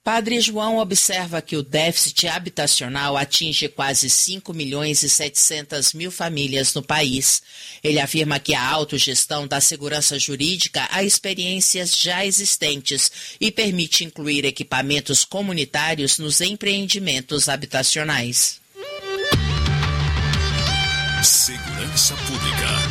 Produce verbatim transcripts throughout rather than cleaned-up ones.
Padre João observa que o déficit habitacional atinge quase cinco milhões e setecentas mil famílias no país. Ele afirma que a autogestão dá segurança jurídica a experiências já existentes e permite incluir equipamentos comunitários nos empreendimentos habitacionais. Segurança Pública.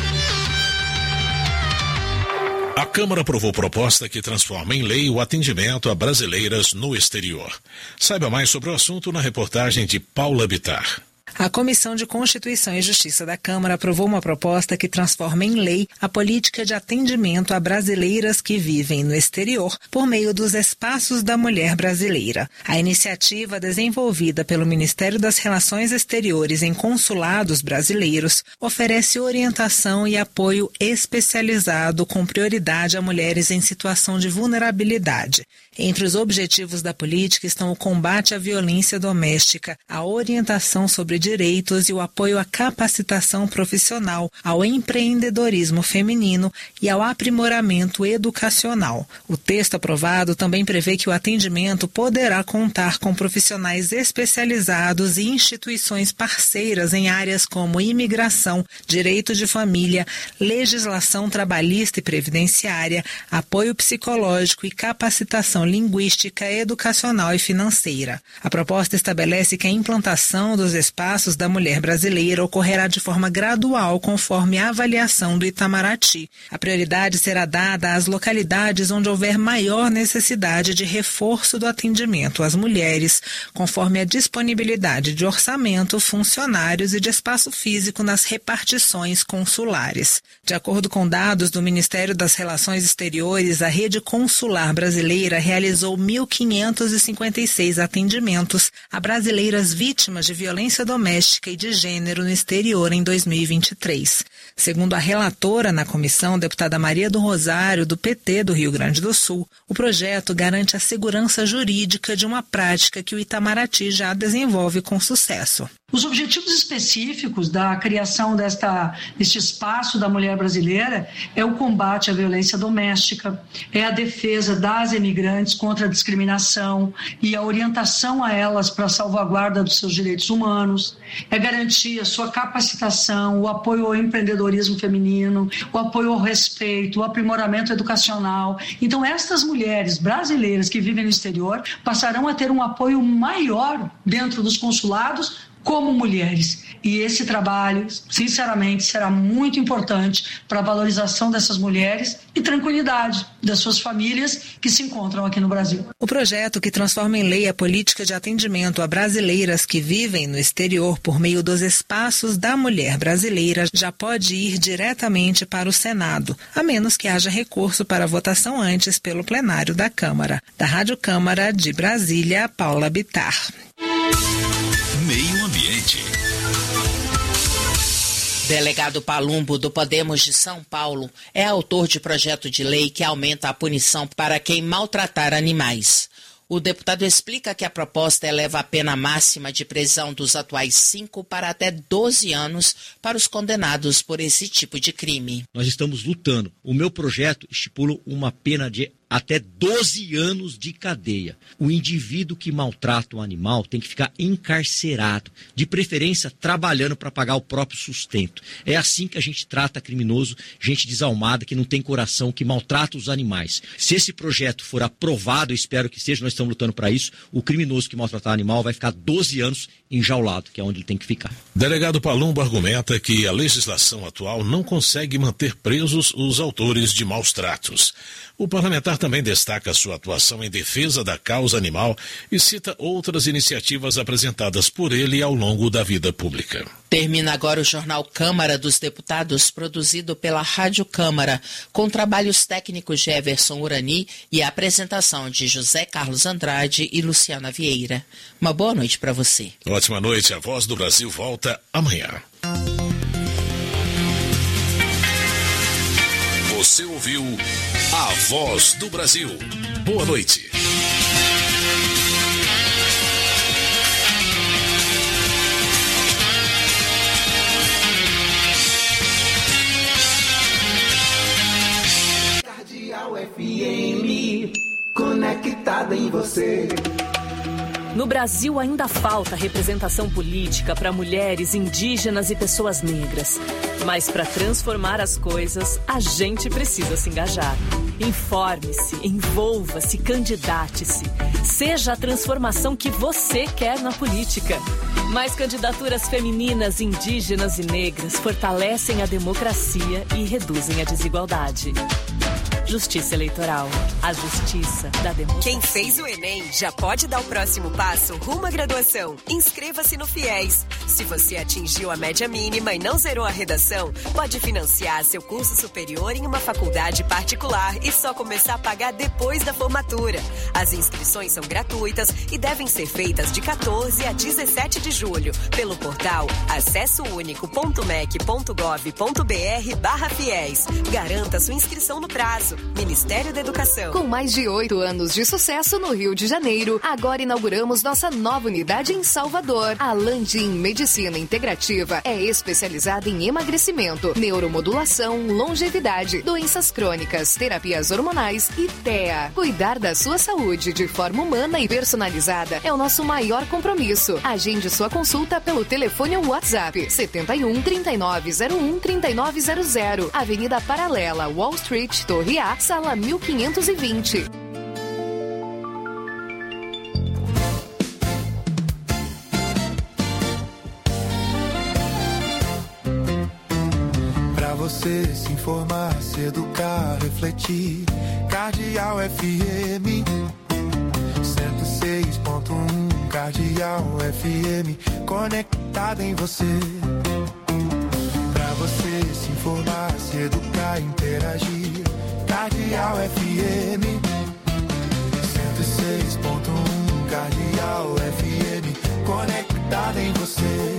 A Câmara aprovou proposta que transforma em lei o atendimento a brasileiras no exterior. Saiba mais sobre o assunto na reportagem de Paula Bittar. A Comissão de Constituição e Justiça da Câmara aprovou uma proposta que transforma em lei a política de atendimento a brasileiras que vivem no exterior por meio dos Espaços da Mulher Brasileira. A iniciativa, desenvolvida pelo Ministério das Relações Exteriores em consulados brasileiros, oferece orientação e apoio especializado com prioridade a mulheres em situação de vulnerabilidade. Entre os objetivos da política estão o combate à violência doméstica, a orientação sobre direitos e o apoio à capacitação profissional, ao empreendedorismo feminino e ao aprimoramento educacional. O texto aprovado também prevê que o atendimento poderá contar com profissionais especializados e instituições parceiras em áreas como imigração, direito de família, legislação trabalhista e previdenciária, apoio psicológico e capacitação linguística, educacional e financeira. A proposta estabelece que a implantação dos espaços da mulher brasileira ocorrerá de forma gradual conforme a avaliação do Itamaraty. A prioridade será dada às localidades onde houver maior necessidade de reforço do atendimento às mulheres, conforme a disponibilidade de orçamento, funcionários e de espaço físico nas repartições consulares. De acordo com dados do Ministério das Relações Exteriores, a rede consular brasileira realizou mil quinhentos e cinquenta e seis atendimentos a brasileiras vítimas de violência doméstica e de gênero no exterior em dois mil e vinte e três. Segundo a relatora na comissão, deputada Maria do Rosário, do P T do Rio Grande do Sul, o projeto garante a segurança jurídica de uma prática que o Itamaraty já desenvolve com sucesso. Os objetivos específicos da criação desta, deste espaço da mulher brasileira é o combate à violência doméstica, é a defesa das imigrantes contra a discriminação e a orientação a elas para a salvaguarda dos seus direitos humanos, é garantir a sua capacitação, o apoio ao empreendedorismo feminino, o apoio ao respeito, o aprimoramento educacional. Então, estas mulheres brasileiras que vivem no exterior passarão a ter um apoio maior dentro dos consulados como mulheres. E esse trabalho, sinceramente, será muito importante para a valorização dessas mulheres e tranquilidade das suas famílias que se encontram aqui no Brasil. O projeto, que transforma em lei a política de atendimento a brasileiras que vivem no exterior por meio dos Espaços da Mulher Brasileira, já pode ir diretamente para o Senado, a menos que haja recurso para votação antes pelo plenário da Câmara. Da Rádio Câmara de Brasília, Paula Bittar. Meio Ambiente. Delegado Palumbo, do Podemos de São Paulo, é autor de projeto de lei que aumenta a punição para quem maltratar animais. O deputado explica que a proposta eleva a pena máxima de prisão dos atuais cinco para até doze anos para os condenados por esse tipo de crime. Nós estamos lutando. O meu projeto estipula uma pena de até doze anos de cadeia. O indivíduo que maltrata um animal tem que ficar encarcerado, de preferência trabalhando para pagar o próprio sustento. É assim que a gente trata criminoso, gente desalmada, que não tem coração, que maltrata os animais. Se esse projeto for aprovado, eu espero que seja, nós estamos lutando para isso, o criminoso que maltratar animal vai ficar doze anos enjaulado, que é onde ele tem que ficar. Delegado Palumbo argumenta que a legislação atual não consegue manter presos os autores de maus tratos. O parlamentar também destaca sua atuação em defesa da causa animal e cita outras iniciativas apresentadas por ele ao longo da vida pública. Termina agora o Jornal Câmara dos Deputados, produzido pela Rádio Câmara, com trabalhos técnicos de Everson Urani e a apresentação de José Carlos Andrade e Luciana Vieira. Uma boa noite para você. Ótima noite. A Voz do Brasil volta amanhã. Você ouviu A Voz do Brasil. Boa noite. Cardeal F M, conectada em você. você. No Brasil ainda falta representação política para mulheres, indígenas e pessoas negras. Mas para transformar as coisas, a gente precisa se engajar. Informe-se, envolva-se, candidate-se. Seja a transformação que você quer na política. Mais candidaturas femininas, indígenas e negras fortalecem a democracia e reduzem a desigualdade. Justiça Eleitoral. A justiça da democracia. Quem fez o Enem já pode dar o próximo passo rumo à graduação. Inscreva-se no FIES. Se você atingiu a média mínima e não zerou a redação, pode financiar seu curso superior em uma faculdade particular e só começar a pagar depois da formatura. As inscrições são gratuitas e devem ser feitas de quatorze a dezessete de julho pelo portal acessounico.mec.gov.br barra FIES. Garanta sua inscrição no prazo. Ministério da Educação. Com mais de oito anos de sucesso no Rio de Janeiro, agora inauguramos nossa nova unidade em Salvador. A Landim Medicina Integrativa é especializada em emagrecimento, neuromodulação, longevidade, doenças crônicas, terapias hormonais e T E A. Cuidar da sua saúde de forma humana e personalizada é o nosso maior compromisso. Agende sua consulta pelo telefone ou WhatsApp setenta e um, trinta e nove zero um, trinta e nove zero zero. Avenida Paralela, Wall Street, Torre A, sala mil quinhentos e vinte. Pra você se informar, se educar, refletir. Cardeal F M cento e seis ponto um. Cardeal F M conectada em você. Pra você se informar, se educar, interagir. Cardeal F M cento e seis ponto um. Cardeal F M conectada em você.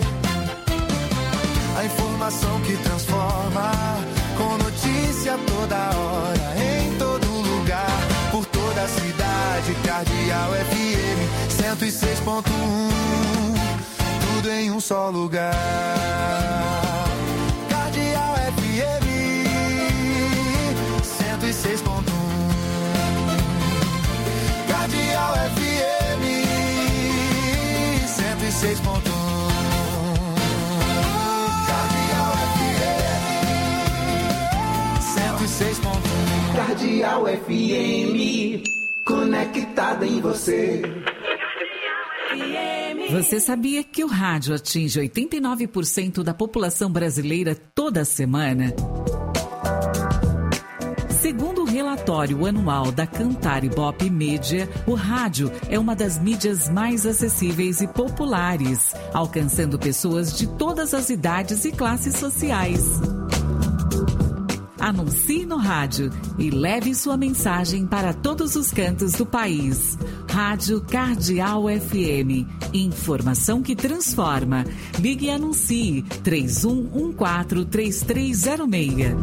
A informação que transforma, com notícia toda hora, em todo lugar, por toda a cidade. Cardeal F M cento e seis ponto um. Tudo em um só lugar. Cardeal F M cento e seis ponto um. Cardeal F M cento e seis ponto um. Cardeal F M cento e seis ponto um. Cardeal F M conectada em você. Você sabia que o rádio atinge oitenta e nove por cento da população brasileira toda semana? Segundo o relatório anual da Cantar Ibope Media, o rádio é uma das mídias mais acessíveis e populares, alcançando pessoas de todas as idades e classes sociais. Anuncie no rádio e leve sua mensagem para todos os cantos do país. Rádio Cardeal F M. Informação que transforma. Ligue e anuncie três um um quatro, três três zero seis.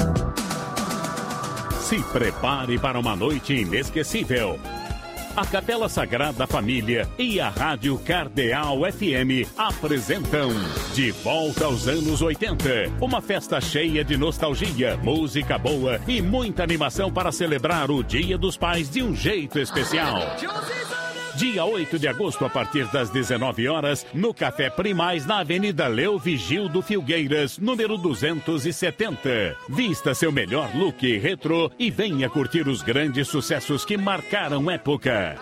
Se prepare para uma noite inesquecível. A Capela Sagrada Família e a Rádio Cardeal F M apresentam De Volta aos Anos oitenta. Uma festa cheia de nostalgia, música boa e muita animação para celebrar o Dia dos Pais de um jeito especial. Dia oito de agosto, a partir das dezenove horas, no Café Primaz, na Avenida Leo Vigildo Filgueiras, número duzentos e setenta. Vista seu melhor look retrô e venha curtir os grandes sucessos que marcaram época.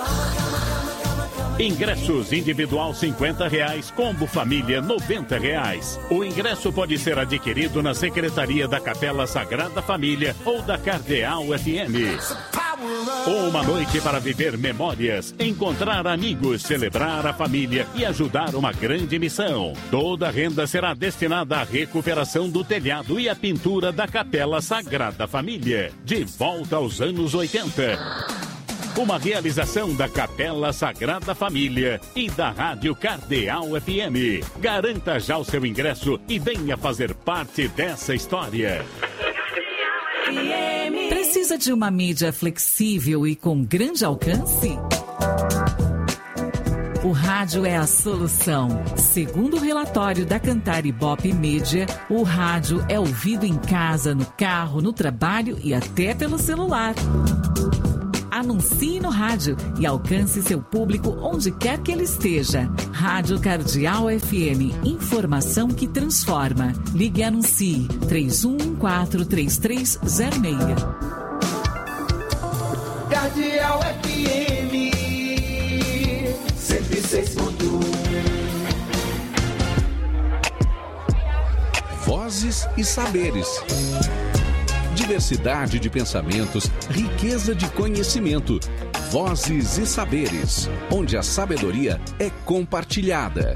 Ingressos individual cinquenta reais, combo família noventa reais. O ingresso pode ser adquirido na Secretaria da Capela Sagrada Família ou da Cardeal F M. Uma noite para viver memórias, encontrar amigos, celebrar a família e ajudar uma grande missão. Toda a renda será destinada à recuperação do telhado e à pintura da Capela Sagrada Família. De volta aos anos oitenta. Uma realização da Capela Sagrada Família e da Rádio Cardeal F M. Garanta já o seu ingresso e venha fazer parte dessa história. Precisa de uma mídia flexível e com grande alcance? O rádio é a solução. Segundo o relatório da Cantar Ibope Media, o rádio é ouvido em casa, no carro, no trabalho e até pelo celular. Anuncie no rádio e alcance seu público onde quer que ele esteja. Rádio Cardeal F M. Informação que transforma. Ligue e anuncie três um um quatro, três três zero seis. Cardeal F M cento e seis ponto um. Vozes e saberes. Diversidade de pensamentos, riqueza de conhecimento. Vozes e saberes, onde a sabedoria é compartilhada.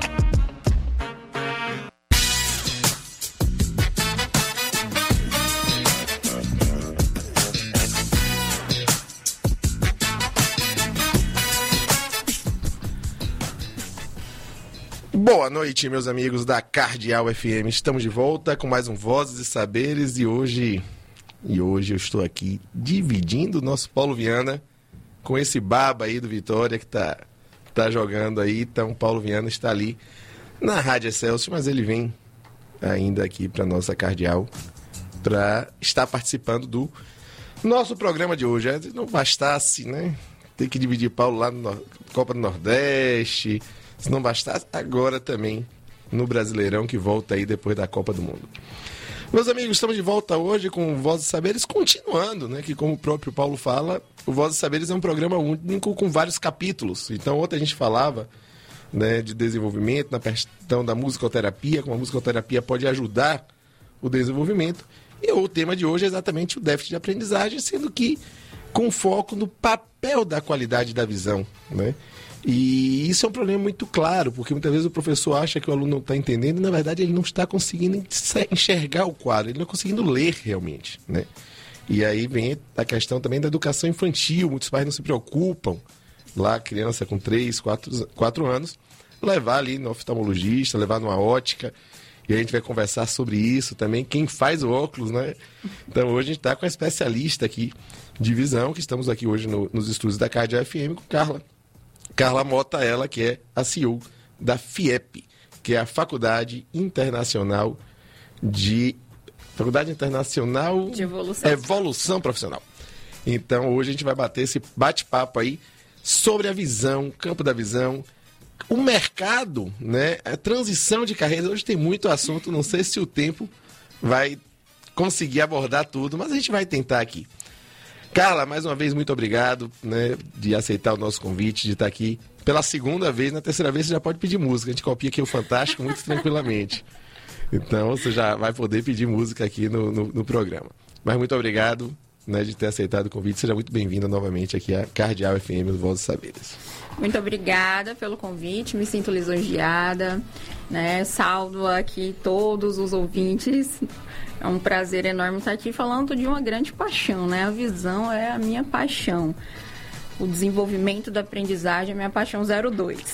Boa noite, meus amigos da Cardeal F M. Estamos de volta com mais um Vozes e Saberes e hoje, e hoje eu estou aqui dividindo o nosso Paulo Viana com esse baba aí do Vitória que tá, tá jogando aí. Então, Paulo Viana está ali na Rádio Excelsior, mas ele vem ainda aqui para nossa Cardeal para estar participando do nosso programa de hoje. Não bastasse, né? Ter que dividir Paulo lá na Copa do Nordeste. Se não bastasse, agora também no Brasileirão, que volta aí depois da Copa do Mundo. Meus amigos, estamos de volta hoje com Vozes e Saberes, continuando, né? Que como o próprio Paulo fala, o Vozes e Saberes é um programa único com vários capítulos. Então, ontem a gente falava, né, de desenvolvimento, na questão da musicoterapia, como a musicoterapia pode ajudar o desenvolvimento. E o tema de hoje é exatamente o déficit de aprendizagem, sendo que com foco no papel da qualidade da visão, né? E isso é um problema muito claro, porque muitas vezes o professor acha que o aluno não está entendendo e, na verdade, ele não está conseguindo enxergar o quadro, ele não está conseguindo ler realmente, né? E aí vem a questão também da educação infantil. Muitos pais não se preocupam, lá, criança com três, quatro anos, levar ali no oftalmologista, levar numa ótica, e a gente vai conversar sobre isso também, quem faz o óculos, né? Então, hoje a gente está com a especialista aqui de visão, que estamos aqui hoje no, nos estúdios da Cardeal F M com Carla. Carla Mota, ela que é a C E O da FIEP, que é a Faculdade Internacional de... Faculdade Internacional de Evolução. Evolução Profissional. Então, hoje a gente vai bater esse bate-papo aí sobre a visão, campo da visão, o mercado, né? A transição de carreira. Hoje tem muito assunto, não sei se o tempo vai conseguir abordar tudo, mas a gente vai tentar aqui. Carla, mais uma vez, muito obrigado, né, de aceitar o nosso convite, de estar aqui pela segunda vez. Na terceira vez você já pode pedir música. A gente copia aqui o Fantástico muito tranquilamente. Então você já vai poder pedir música aqui no, no, no programa. Mas muito obrigado, né, de ter aceitado o convite. Seja muito bem-vinda novamente aqui à Cardeal F M, do Vozes e Saberes. Muito obrigada pelo convite, me sinto lisonjeada, né? Saldo aqui todos os ouvintes. É um prazer enorme estar aqui falando de uma grande paixão, né? A visão é a minha paixão. O desenvolvimento da aprendizagem é a minha paixão zero dois.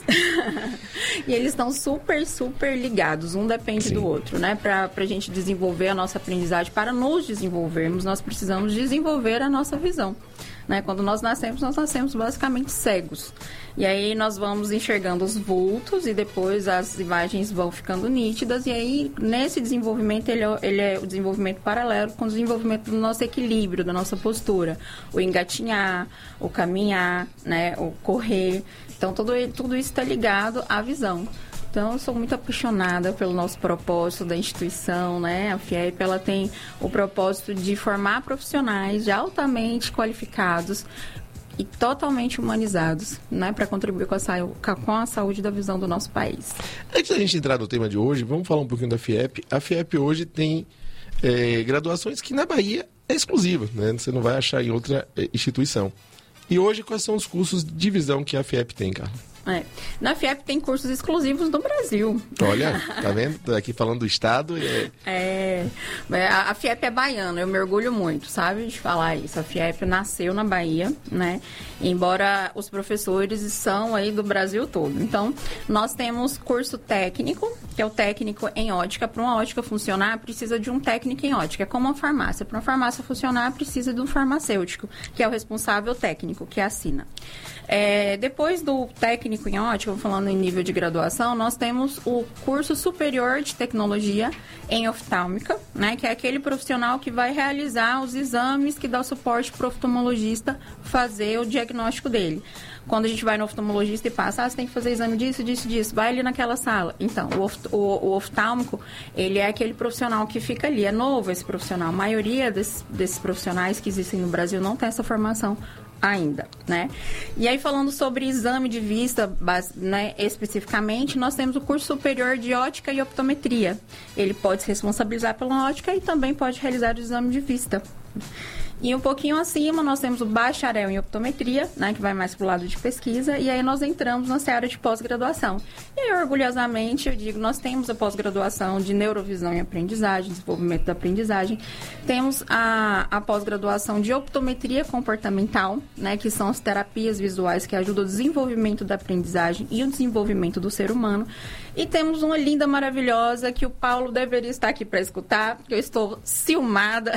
E eles estão super, super ligados. Um depende Sim. do outro, né? Para a gente desenvolver a nossa aprendizagem, para nos desenvolvermos, nós precisamos desenvolver a nossa visão. Né? Quando nós nascemos, nós nascemos basicamente cegos. E aí nós vamos enxergando os vultos e depois as imagens vão ficando nítidas. E aí, nesse desenvolvimento, ele é, ele é o desenvolvimento paralelo com o desenvolvimento do nosso equilíbrio, da nossa postura. O engatinhar, o caminhar, né? O correr. Então, tudo, tudo isso está ligado à visão. Então, eu sou muito apaixonada pelo nosso propósito da instituição, né? A FIEP, ela tem o propósito de formar profissionais altamente qualificados e totalmente humanizados, né? Para contribuir com a, com a saúde da visão do nosso país. Antes da gente entrar no tema de hoje, vamos falar um pouquinho da FIEP. A FIEP hoje tem é, graduações que na Bahia é exclusiva, né? Você não vai achar em outra é, instituição. E hoje, quais são os cursos de visão que a FIEP tem, Carla? É. Na FIEP tem cursos exclusivos do Brasil. Olha, tá vendo? Tô aqui falando do Estado. E... É, a FIEP é baiana, eu me orgulho muito, sabe, de falar isso. A FIEP nasceu na Bahia, né? Embora os professores são aí do Brasil todo. Então, nós temos curso técnico, que é o técnico em ótica. Para uma ótica funcionar, precisa de um técnico em ótica. É como uma farmácia. Para uma farmácia funcionar, precisa de um farmacêutico, que é o responsável técnico, que assina. É, depois do técnico em ótica, falando em nível de graduação, nós temos o curso superior de tecnologia em oftálmica, médica, né, que é aquele profissional que vai realizar os exames que dá o suporte para o oftalmologista fazer o diagnóstico dele. Quando a gente vai no oftalmologista e passa, ah, você tem que fazer exame disso, disso, disso, vai ali naquela sala. Então, o, oft, o, o oftálmico, ele é aquele profissional que fica ali, é novo esse profissional. A maioria desses, desses profissionais que existem no Brasil não tem essa formação ainda, né? E aí, falando sobre exame de vista, né, especificamente, nós temos o curso superior de ótica e optometria. Ele pode se responsabilizar pela ótica e também pode realizar o exame de vista. E um pouquinho acima, nós temos o bacharel em optometria, né, que vai mais para o lado de pesquisa, e aí nós entramos na área de pós-graduação. E aí, orgulhosamente, eu digo, nós temos a pós-graduação de neurovisão e aprendizagem, desenvolvimento da aprendizagem, temos a, a pós-graduação de optometria comportamental, né, que são as terapias visuais que ajudam o desenvolvimento da aprendizagem e o desenvolvimento do ser humano. E temos uma linda, maravilhosa, que o Paulo deveria estar aqui para escutar, porque eu estou ciumada.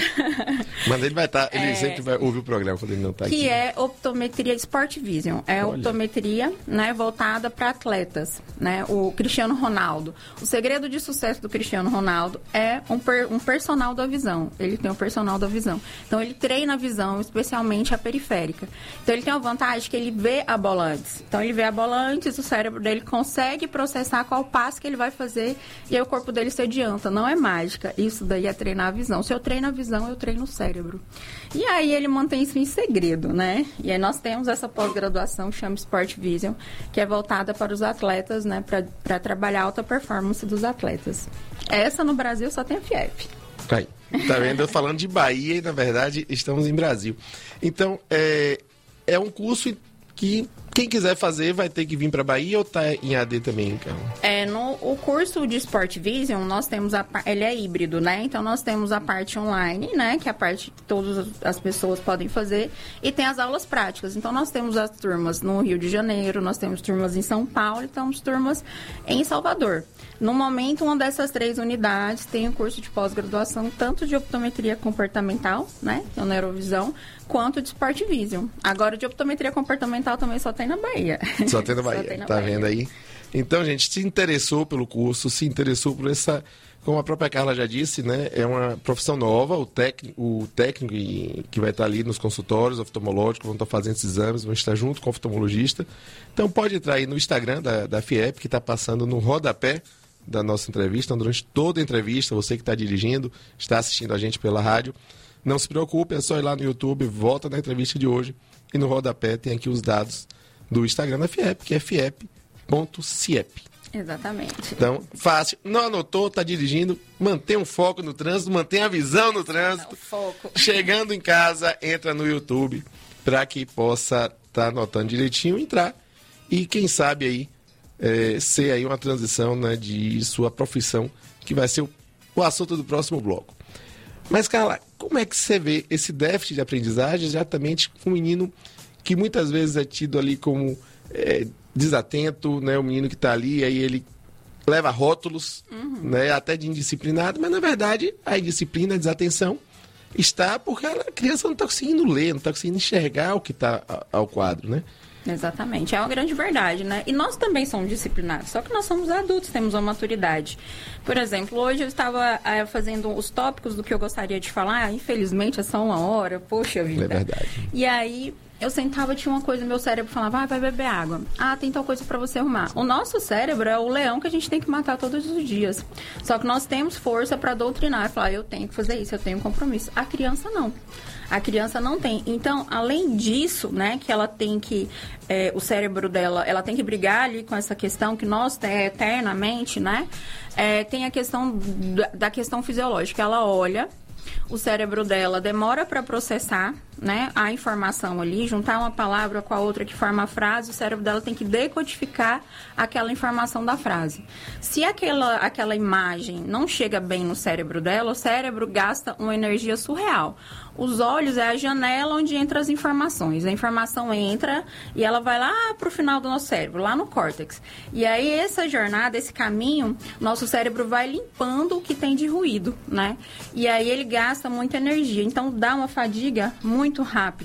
Mas ele vai estar, ele é, sempre vai ouvir o programa quando ele não está aqui. Que é optometria Sport Vision. É Olha. optometria, né, voltada para atletas, né? O Cristiano Ronaldo. O segredo de sucesso do Cristiano Ronaldo é um, per, um personal da visão. Ele tem um personal da visão. Então, ele treina a visão, especialmente a periférica. Então, ele tem a vantagem que ele vê a bola antes. Então, ele vê a bola antes, o cérebro dele consegue processar qual passo que ele vai fazer e aí o corpo dele se adianta. Não é mágica. Isso daí é treinar a visão. Se eu treino a visão, eu treino o cérebro. E aí ele mantém isso em segredo, né? E aí nós temos essa pós-graduação que chama Sport Vision, que é voltada para os atletas, né? Para trabalhar a alta performance dos atletas. Essa no Brasil só tem a FIEP. Aí, tá vendo? Eu falando de Bahia e, na verdade, estamos em Brasil. Então, é, é um curso que quem quiser fazer vai ter que vir para Bahia ou tá em A D também, então? É, no o curso de Sport Vision, nós temos a ele é híbrido, né? Então nós temos a parte online, né, que é a parte que todas as pessoas podem fazer, e tem as aulas práticas. Então nós temos as turmas no Rio de Janeiro, nós temos turmas em São Paulo e temos turmas em Salvador. No momento, uma dessas três unidades tem o curso de pós-graduação, tanto de optometria comportamental, né, que é o neurovisão, quanto de Sport Vision. Agora, de optometria comportamental também só tem na Bahia. Só tem na Bahia, tem na tá Bahia. Vendo aí? Então, gente, se interessou pelo curso, se interessou por essa, como a própria Carla já disse, né, é uma profissão nova, o técnico, o técnico que vai estar ali nos consultórios oftalmológicos, vão estar fazendo esses exames, vão estar junto com o oftalmologista. Então, pode entrar aí no Instagram da, da FIEP, que está passando no rodapé da nossa entrevista, durante toda a entrevista, você que está dirigindo, está assistindo a gente pela rádio, não se preocupe, é só ir lá no YouTube, volta na entrevista de hoje, e no rodapé tem aqui os dados do Instagram da FIEP, que é fiep ponto ciep. Exatamente. Então, fácil. Não anotou, está dirigindo, mantém um foco no trânsito, mantém a visão no trânsito. Foco. Chegando em casa, entra no YouTube para que possa estar tá anotando direitinho, entrar e, quem sabe, aí é, ser aí uma transição, né, de sua profissão, que vai ser o, o assunto do próximo bloco. Mas, Carla, como é que você vê esse déficit de aprendizagem exatamente com um menino que muitas vezes é tido ali como é, desatento, né? O menino que está ali, aí ele leva rótulos, uhum. né? Até de indisciplinado, mas na verdade a indisciplina, a desatenção está porque a criança não está conseguindo ler, não está conseguindo enxergar o que está ao quadro, né? Exatamente, é uma grande verdade, né? E nós também somos disciplinados, só que nós somos adultos, temos uma maturidade. Por exemplo, hoje eu estava é, fazendo os tópicos do que eu gostaria de falar, infelizmente é só uma hora, poxa vida. É verdade. E aí eu sentava, tinha uma coisa, meu cérebro falava, ah, vai beber água. Ah, tem tal coisa para você arrumar. O nosso cérebro é o leão que a gente tem que matar todos os dias. Só que nós temos força para doutrinar, falar, eu tenho que fazer isso, eu tenho um compromisso. A criança não. A criança não tem. Então, além disso, né, que ela tem que, é, o cérebro dela, ela tem que brigar ali com essa questão que nós é, eternamente, né, é, tem a questão da, da questão fisiológica. Ela olha, o cérebro dela demora para processar, né, a informação ali, juntar uma palavra com a outra que forma a frase, o cérebro dela tem que decodificar aquela informação da frase. Se aquela, aquela imagem não chega bem no cérebro dela, o cérebro gasta uma energia surreal. Os olhos é a janela onde entram as informações. A informação entra e ela vai lá para o final do nosso cérebro, lá no córtex. E aí, essa jornada, esse caminho, nosso cérebro vai limpando o que tem de ruído, né? E aí, ele gasta muita energia. Então, dá uma fadiga muito rápido.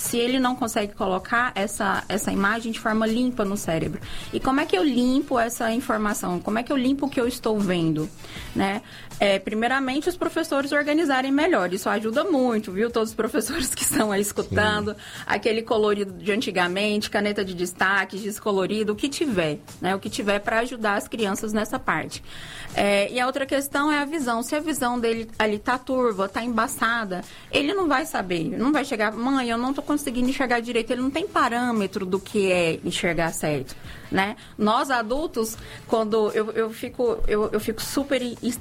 se ele não consegue colocar essa, essa imagem de forma limpa no cérebro. E como é que eu limpo essa informação? Como é que eu limpo o que eu estou vendo? Né? É, primeiramente, os professores organizarem melhor. Isso ajuda muito, viu? Todos os professores que estão aí escutando. Sim. Aquele colorido de antigamente, caneta de destaque, giz colorido, o que tiver. Né? O que tiver para ajudar as crianças nessa parte. É, e a outra questão é a visão. Se a visão dele ali está turva, está embaçada, ele não vai saber. Não vai chegar, mãe, eu não estou conseguindo enxergar direito. Ele não tem parâmetro do que é enxergar certo. Né? Nós adultos, quando eu, eu, fico, eu, eu fico super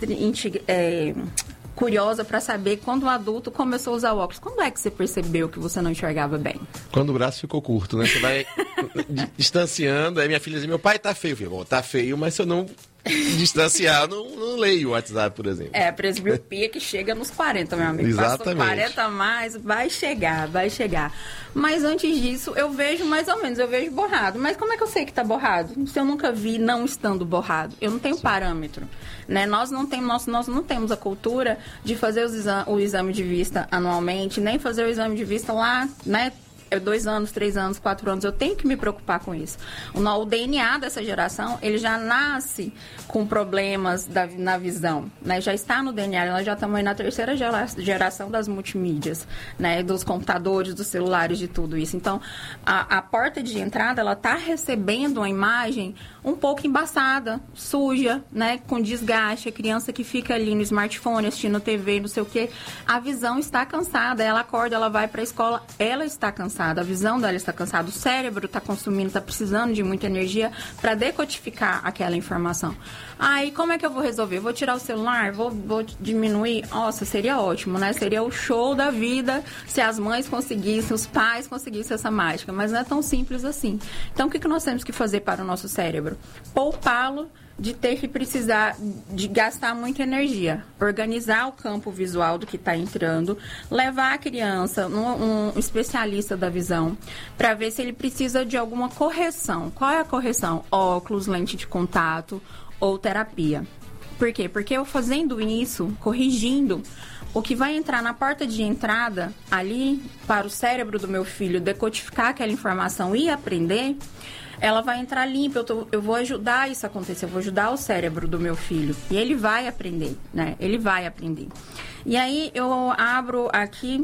é, curiosa para saber quando um adulto começou a usar óculos. Quando é que você percebeu que você não enxergava bem? Quando o braço ficou curto, né? Você vai distanciando, aí minha filha diz, meu pai tá feio. Eu falei, bom, tá feio, mas se eu não distanciar, eu não, não leio o WhatsApp, por exemplo. É, a presbiopia que chega nos quarenta, meu amigo. Exatamente. Passou quarenta a mais, vai chegar, vai chegar. Mas antes disso, eu vejo mais ou menos, eu vejo borrado. Mas como é que eu sei que tá borrado? Se eu nunca vi não estando borrado. Eu não tenho Sim. parâmetro. Né? Nós, não temos, nós, nós não temos a cultura de fazer os exa- o exame de vista anualmente, nem fazer o exame de vista lá, né? Dois anos, três anos, quatro anos, eu tenho que me preocupar com isso. O, o D N A dessa geração, ele já nasce com problemas da, na visão, né? Já está no D N A, nós já estamos aí na terceira gera, geração das multimídias, né? Dos computadores, dos celulares, de tudo isso. Então, a, a porta de entrada, ela está recebendo uma imagem um pouco embaçada, suja, né? Com desgaste, a criança que fica ali no smartphone, assistindo T V, não sei o quê, a visão está cansada, ela acorda, ela vai para a escola, ela está cansada. A visão dela está cansada, o cérebro está consumindo, está precisando de muita energia para decodificar aquela informação. Aí, como é que eu vou resolver? Vou tirar o celular? Vou, vou diminuir? Nossa, seria ótimo, né? Seria o show da vida se as mães conseguissem, os pais conseguissem essa mágica, mas não é tão simples assim. Então, o que, que nós temos que fazer para o nosso cérebro? Poupá-lo de ter que precisar de gastar muita energia, organizar o campo visual do que está entrando, levar a criança, um, um especialista da visão, para ver se ele precisa de alguma correção. Qual é a correção? Óculos, lente de contato ou terapia. Por quê? Porque eu fazendo isso, corrigindo, o que vai entrar na porta de entrada ali para o cérebro do meu filho decodificar aquela informação e aprender, ela vai entrar limpa, eu, tô, eu vou ajudar isso a acontecer, eu vou ajudar o cérebro do meu filho. E ele vai aprender, né? Ele vai aprender. E aí eu abro aqui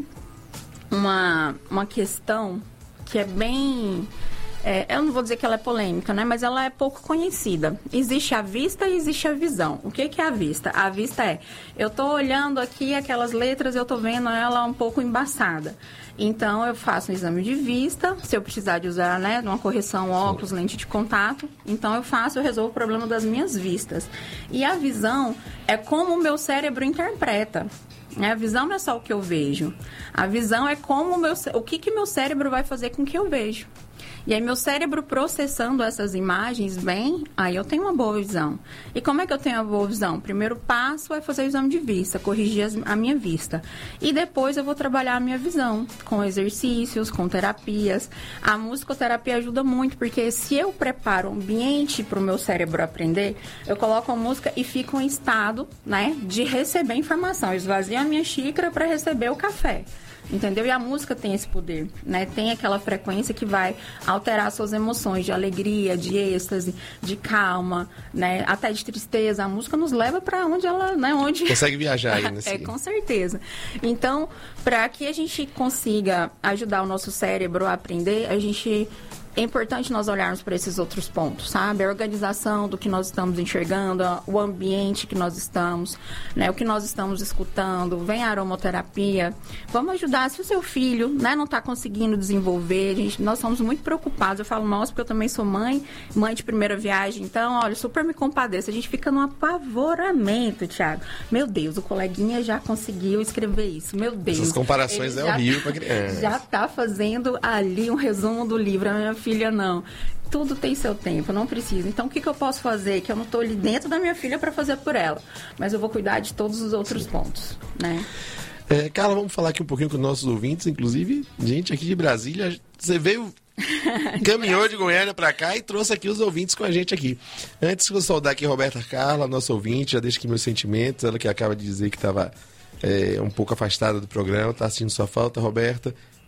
uma, uma questão que é bem... É, eu não vou dizer que ela é polêmica, né? Mas ela é pouco conhecida. Existe a vista e existe a visão. O que, que é a vista? A vista é, eu estou olhando aqui aquelas letras, eu estou vendo ela um pouco embaçada. Então, eu faço um exame de vista, se eu precisar de usar, né, uma correção, óculos, lente de contato. Então, eu faço, eu resolvo o problema das minhas vistas. E a visão é como o meu cérebro interpreta. A visão não é só o que eu vejo. A visão é como o meu, o que que meu cérebro vai fazer com o que eu vejo. E aí, meu cérebro processando essas imagens bem, aí eu tenho uma boa visão. E como é que eu tenho uma boa visão? O primeiro passo é fazer o exame de vista, corrigir as, a minha vista. E depois eu vou trabalhar a minha visão, com exercícios, com terapias. A musicoterapia ajuda muito, porque se eu preparo o ambiente para o meu cérebro aprender, eu coloco a música e fico em estado, né, de receber informação. Eu esvazio a minha xícara para receber o café. Entendeu? E a música tem esse poder, né? Tem aquela frequência que vai alterar suas emoções de alegria, de êxtase, de calma, né? Até de tristeza. A música nos leva para onde ela, né? Onde... Consegue viajar aí nesse... É, com certeza. Então, para que a gente consiga ajudar o nosso cérebro a aprender, a gente... É importante nós olharmos para esses outros pontos, sabe? A organização do que nós estamos enxergando, o ambiente que nós estamos, né? O que nós estamos escutando, vem a aromaterapia. Vamos ajudar. Se o seu filho, né, não está conseguindo desenvolver, a gente, nós somos muito preocupados. Eu falo nós porque eu também sou mãe, mãe de primeira viagem. Então, olha, super me compadeço. A gente fica num apavoramento, Thiago. Meu Deus, o coleguinha já conseguiu escrever isso. Meu Deus. Essas comparações é horrível para criança. Já está fazendo ali um resumo do livro. A minha filha não. Tudo tem seu tempo, não precisa. Então, o que, que eu posso fazer? Que eu não estou ali dentro da minha filha para fazer por ela. Mas eu vou cuidar de todos os outros Sim. pontos, né? É, Carla, vamos falar aqui um pouquinho com nossos ouvintes, inclusive, gente aqui de Brasília. Você veio, caminhou de Goiânia para cá e trouxe aqui os ouvintes com a gente aqui. Antes de eu saudar aqui a Roberta Carla, nossa ouvinte, já deixo aqui meus sentimentos. Ela que acaba de dizer que estava é, um pouco afastada do programa, está assistindo sua falta, Roberta.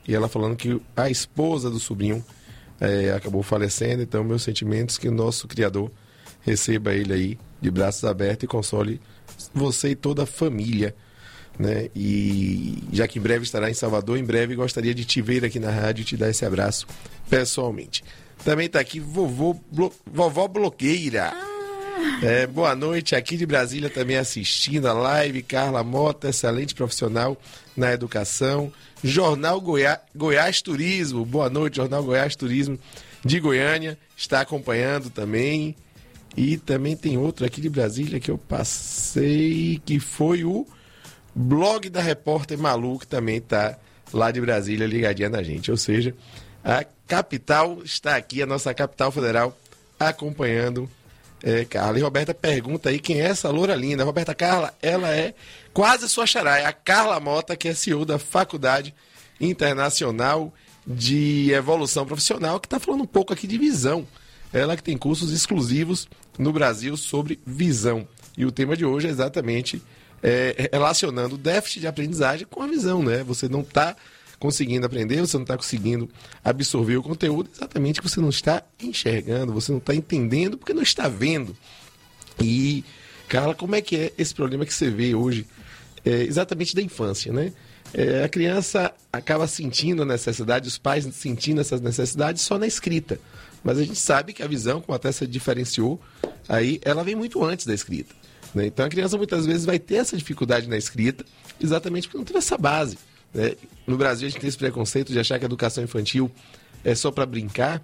e ela falando que a esposa do sobrinho é, acabou falecendo. Então, meus sentimentos, que o nosso Criador receba ele aí de braços abertos e console você e toda a família, né? E já que em breve estará em Salvador, em breve gostaria de te ver aqui na rádio e te dar esse abraço pessoalmente. Também está aqui vovô, blo, vovó Bloqueira. É, boa noite, aqui de Brasília também assistindo a live. Carla Mota, excelente profissional na educação. Jornal Goiá, Goiás Turismo, boa noite, Jornal Goiás Turismo de Goiânia, está acompanhando também. E também tem outro aqui de Brasília que eu passei, que foi o blog da repórter Malu, que também está lá de Brasília ligadinha na gente. Ou seja, a capital está aqui, a nossa capital federal, acompanhando é, Carla. E Roberta pergunta aí quem é essa loura linda. Roberta, Carla, ela é quase sua xará, é a Carla Mota, que é C E O da Faculdade Internacional de Evolução Profissional, que está falando um pouco aqui de visão. Ela que tem cursos exclusivos no Brasil sobre visão. E o tema de hoje é exatamente é, relacionando o déficit de aprendizagem com a visão, né? Você não está conseguindo aprender, você não está conseguindo absorver o conteúdo, exatamente porque você não está enxergando, você não está entendendo, porque não está vendo. E, Carla, como é que é esse problema que você vê hoje, é, exatamente da infância, né? É, a criança acaba sentindo a necessidade, os pais sentindo essas necessidades só na escrita. Mas a gente sabe que a visão, como até você diferenciou, aí ela vem muito antes da escrita, né? Então a criança muitas vezes vai ter essa dificuldade na escrita, exatamente porque não teve essa base, né? No Brasil a gente tem esse preconceito de achar que a educação infantil é só para brincar.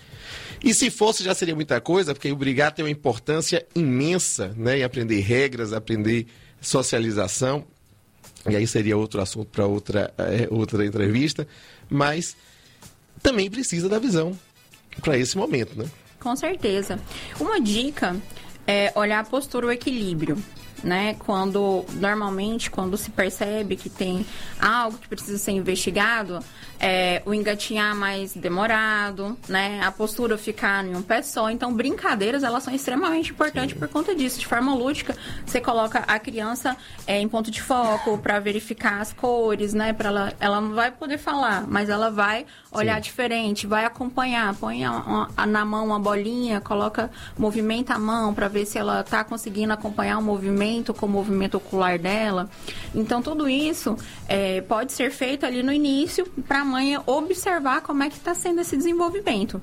E se fosse já seria muita coisa, porque o brincar tem uma importância imensa, né? Em aprender regras, aprender socialização. E aí seria outro assunto para outra, é, outra entrevista. Mas também precisa da visão para esse momento, né? Com certeza. Uma dica é olhar a postura, o equilíbrio, né? Quando, normalmente, quando se percebe que tem algo que precisa ser investigado, é, o engatinhar mais demorado, né? A postura ficar em um pé só. Então, brincadeiras, elas são extremamente importantes. Sim. Por conta disso. De forma lúdica, você coloca a criança é, em ponto de foco para verificar as cores, né? Pra ela, ela não vai poder falar, mas ela vai olhar Sim. diferente, vai acompanhar, põe a, a, na mão uma bolinha, coloca, movimenta a mão para ver se ela está conseguindo acompanhar o movimento com o movimento ocular dela. Então, tudo isso é, pode ser feito ali no início para a mãe observar como é que está sendo esse desenvolvimento.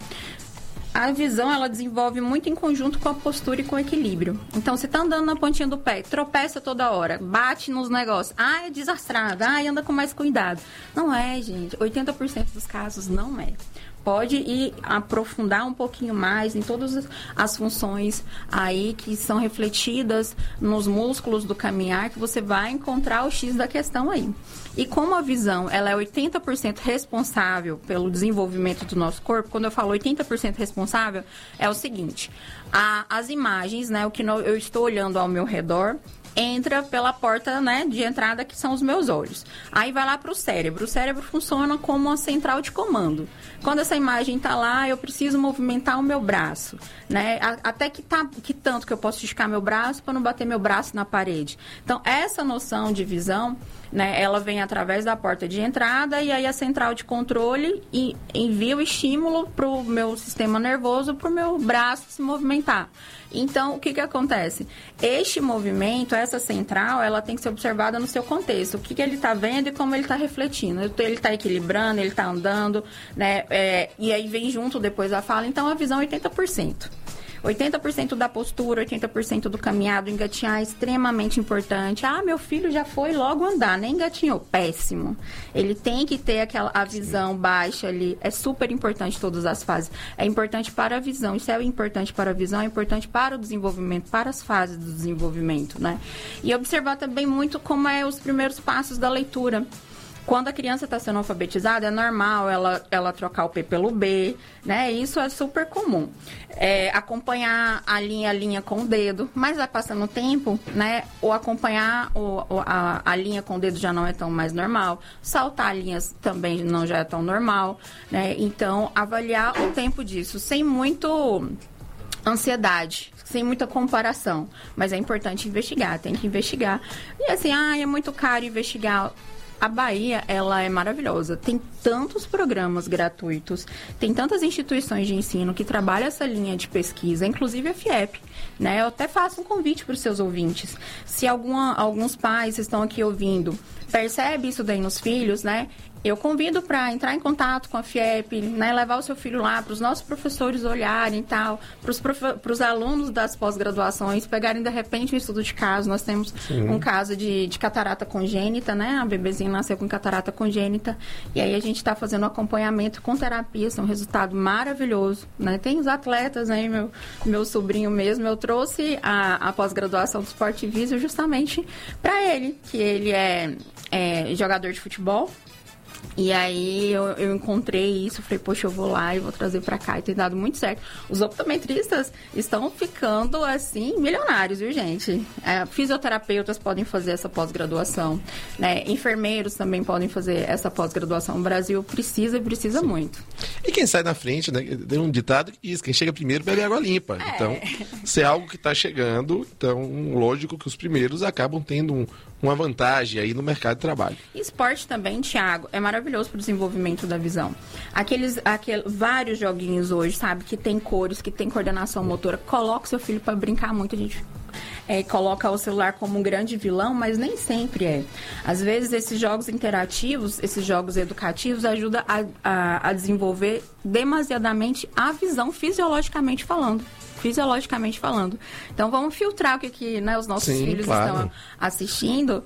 A visão, ela desenvolve muito em conjunto com a postura e com o equilíbrio. Então, você tá andando na pontinha do pé, tropeça toda hora, bate nos negócios. Ah, é desastrada. Ah, anda com mais cuidado. Não é, gente. oitenta por cento dos casos não é. Pode ir aprofundar um pouquinho mais em todas as funções aí que são refletidas nos músculos do caminhar, que você vai encontrar o X da questão aí. E como a visão, ela é oitenta por cento responsável pelo desenvolvimento do nosso corpo, quando eu falo oitenta por cento responsável, é o seguinte, a, as imagens, né, o que no, eu estou olhando ao meu redor, entra pela porta, né, de entrada, que são os meus olhos. Aí vai lá para o cérebro. O cérebro funciona como uma central de comando. Quando essa imagem está lá, eu preciso movimentar o meu braço, né? Até que, tá, que tanto que eu posso esticar meu braço para não bater meu braço na parede. Então, essa noção de visão, né, ela vem através da porta de entrada e aí a central de controle e envia o estímulo para o meu sistema nervoso, para o meu braço se movimentar. Então, o que que acontece? Este movimento, essa central, ela tem que ser observada no seu contexto. O que que ele está vendo e como ele está refletindo. Ele está equilibrando, ele está andando, né? É, e aí vem junto depois a fala. Então, a visão é oitenta por cento. oitenta por cento da postura, oitenta por cento do caminhado, engatinhar é extremamente importante. Ah, meu filho já foi logo andar, nem engatinhou. Péssimo. Ele tem que ter aquela, a visão baixa ali. É super importante todas as fases. É importante para a visão. Isso é importante para a visão, é importante para o desenvolvimento, para as fases do desenvolvimento, né? E observar também muito como é os primeiros passos da leitura. Quando a criança está sendo alfabetizada, é normal ela, ela trocar o P pelo B, né? Isso é super comum. É, acompanhar a linha a linha com o dedo, mas vai passando o tempo, né? Ou acompanhar o, a, a linha com o dedo já não é tão mais normal. Saltar linhas também não já é tão normal, né? Então, avaliar o tempo disso, sem muito ansiedade, sem muita comparação. Mas é importante investigar, tem que investigar. E assim, ah, é muito caro investigar. A Bahia, ela é maravilhosa. Tem tantos programas gratuitos, tem tantas instituições de ensino que trabalham essa linha de pesquisa, inclusive a FIEP. Né? Eu até faço um convite para os seus ouvintes. Se alguma, alguns pais estão aqui ouvindo, percebe isso daí nos filhos, né? Eu convido para entrar em contato com a FIEP, né, levar o seu filho lá, para os nossos professores olharem e tal, para os alunos das pós-graduações pegarem, de repente, um estudo de caso. Nós temos Sim. um caso de, de catarata congênita, né? A bebezinha nasceu com catarata congênita. E aí a gente está fazendo um acompanhamento com terapia, isso é um resultado maravilhoso. Né? Tem os atletas, né? Meu, meu sobrinho mesmo, eu trouxe a, a pós-graduação do Sport Visio justamente para ele, que ele é, é jogador de futebol. E aí eu, eu encontrei isso, falei, poxa, eu vou lá e vou trazer pra cá, e tem dado muito certo. Os optometristas estão ficando, assim, milionários, viu, gente? É, fisioterapeutas podem fazer essa pós-graduação, né? Enfermeiros também podem fazer essa pós-graduação. O Brasil precisa e precisa Sim. muito. E quem sai na frente, né? Tem um ditado que diz, quem chega primeiro bebe água limpa. É. Então, se é algo que está chegando, então, lógico que os primeiros acabam tendo um, uma vantagem aí no mercado de trabalho. Esporte também, Thiago, é maravilhoso para o desenvolvimento da visão. Aqueles, aquele, vários joguinhos hoje, sabe, que tem cores, que tem coordenação motora. Coloca o seu filho para brincar muito, a gente é, coloca o celular como um grande vilão, mas nem sempre é. Às vezes, esses jogos interativos, esses jogos educativos, ajudam a, a, a desenvolver demasiadamente a visão, fisiologicamente falando. Fisiologicamente falando. Então, vamos filtrar o que, que né, os nossos Sim, filhos claro. estão assistindo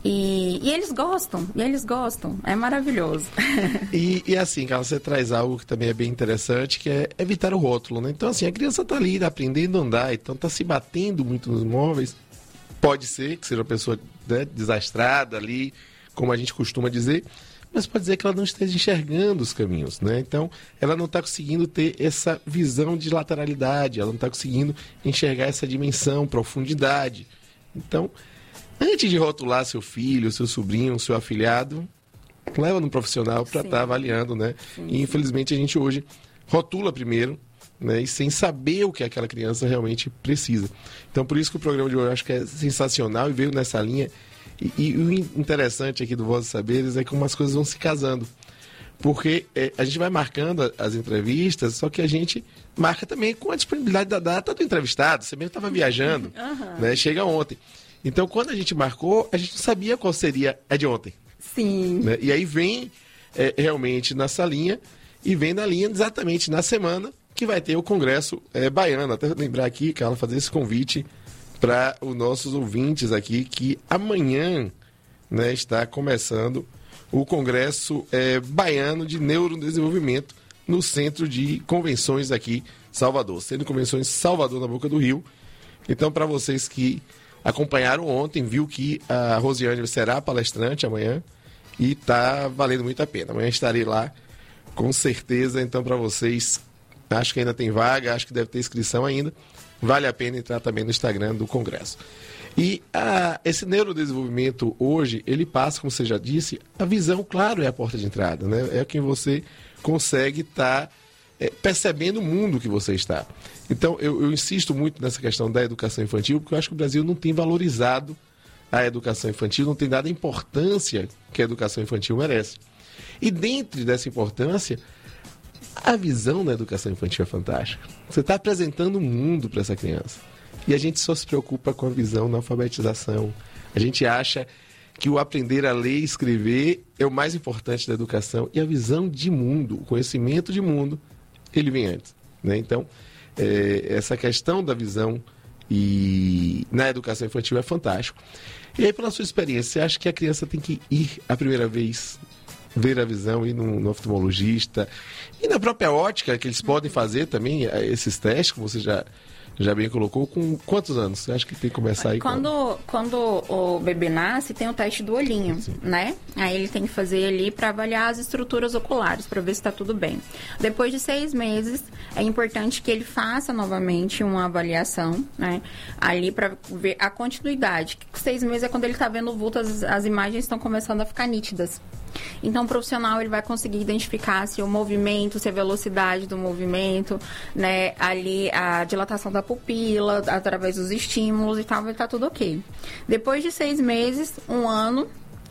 e, e eles gostam, e eles gostam. É maravilhoso. E, e assim, Carla, você traz algo que também é bem interessante, que é evitar o rótulo, né? Então, assim, a criança está ali aprendendo a andar, então está se batendo muito nos móveis. Pode ser que seja uma pessoa, né, desastrada ali, como a gente costuma dizer, mas pode dizer que ela não esteja enxergando os caminhos, né? Então, ela não está conseguindo ter essa visão de lateralidade, ela não está conseguindo enxergar essa dimensão, profundidade. Então, antes de rotular seu filho, seu sobrinho, seu afilhado, leva no profissional para estar tá avaliando, né? Sim, e, infelizmente, a gente hoje rotula primeiro, né? E sem saber o que aquela criança realmente precisa. Então, por isso que o programa de hoje eu acho que é sensacional e veio nessa linha. E, e o interessante aqui do Voz dos Saberes é como as coisas vão se casando. Porque é, a gente vai marcando as entrevistas, só que a gente marca também com a disponibilidade da data do entrevistado. Você mesmo estava viajando, uhum. né? Chega ontem. Então, quando a gente marcou, a gente não sabia qual seria a de ontem. Sim. Né? E aí vem é, realmente nessa linha, e vem na linha exatamente na semana que vai ter o Congresso é, Baiano. Até lembrar aqui, Carla, fazer esse convite para os nossos ouvintes aqui, que amanhã, né, está começando o Congresso é, Baiano de Neurodesenvolvimento no Centro de Convenções aqui, Salvador. Centro de Convenções Salvador, na Boca do Rio. Então, para vocês que acompanharam ontem, viu que a Rosiane será palestrante amanhã e está valendo muito a pena. Amanhã estarei lá, com certeza. Então, para vocês, acho que ainda tem vaga, acho que deve ter inscrição ainda. Vale a pena entrar também no Instagram do Congresso. E a, esse neurodesenvolvimento hoje, ele passa, como você já disse, a visão, claro, é a porta de entrada, né? É quem você consegue estar tá, é, percebendo o mundo que você está. Então, eu, eu insisto muito nessa questão da educação infantil, porque eu acho que o Brasil não tem valorizado a educação infantil, não tem dado a importância que a educação infantil merece. E dentro dessa importância, a visão da educação infantil é fantástica. Você está apresentando um mundo para essa criança. E a gente só se preocupa com a visão na alfabetização. A gente acha que o aprender a ler e escrever é o mais importante da educação. E a visão de mundo, o conhecimento de mundo, ele vem antes. Né? Então, é, essa questão da visão e na educação infantil é fantástico. E aí, pela sua experiência, você acha que a criança tem que ir a primeira vez ver a visão, ir no, no oftalmologista e na própria ótica, que eles podem fazer também esses testes, como você já, já bem colocou, com quantos anos? Você acha que tem que começar aí? Quando, com... quando o bebê nasce, tem o teste do olhinho, Sim. né? Aí ele tem que fazer ali para avaliar as estruturas oculares, para ver se está tudo bem. Depois de seis meses, é importante que ele faça novamente uma avaliação, né? Ali para ver a continuidade. Seis meses é quando ele está vendo o vulto, as, as imagens estão começando a ficar nítidas. Então, o profissional ele vai conseguir identificar se o movimento, se a velocidade do movimento, né, ali a dilatação da pupila, através dos estímulos e tal, vai estar tudo ok. Depois de seis meses, um ano,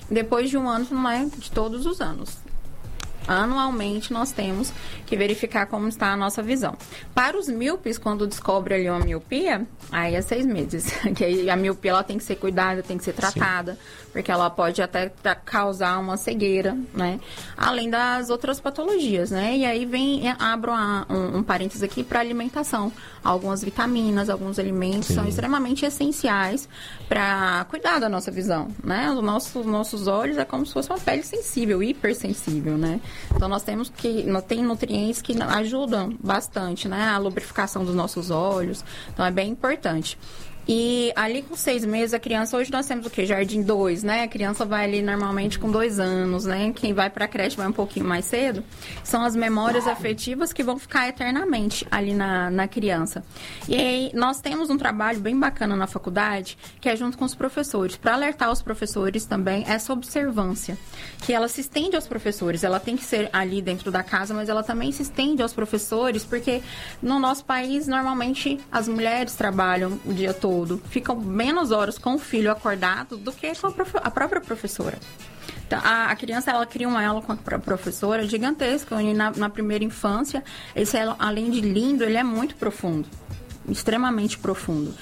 Depois de um ano, não é de todos os anos. Anualmente nós temos que verificar como está a nossa visão. Para os míopes, quando descobre ali uma miopia, aí é seis meses. Que a miopia ela tem que ser cuidada, tem que ser tratada, sim, porque ela pode até causar uma cegueira, né? Além das outras patologias, né? E aí vem, abro um, um parênteses aqui para alimentação. Algumas vitaminas, alguns alimentos, sim, são extremamente essenciais para cuidar da nossa visão, né? Os nossos, nossos olhos é como se fosse uma pele sensível, hipersensível, né? Então, nós temos que... Tem nutrientes que ajudam bastante, né? A lubrificação dos nossos olhos. Então, é bem importante. E ali com seis meses, a criança... Hoje nós temos o quê? Jardim dois, né? A criança vai ali normalmente com dois anos, né? Quem vai para a creche vai um pouquinho mais cedo. São as memórias afetivas que vão ficar eternamente ali na, na criança. E aí, nós temos um trabalho bem bacana na faculdade, que é junto com os professores. Para alertar os professores também, essa observância. Que ela se estende aos professores. Ela tem que ser ali dentro da casa, mas ela também se estende aos professores, porque no nosso país, normalmente, as mulheres trabalham o dia todo. Ficam menos horas com o filho acordado do que com a, prof... a própria professora. Então, a, a criança, ela cria uma ela com a professora gigantesca. Na, na primeira infância, esse elo, além de lindo, ele é muito profundo. Extremamente profundo.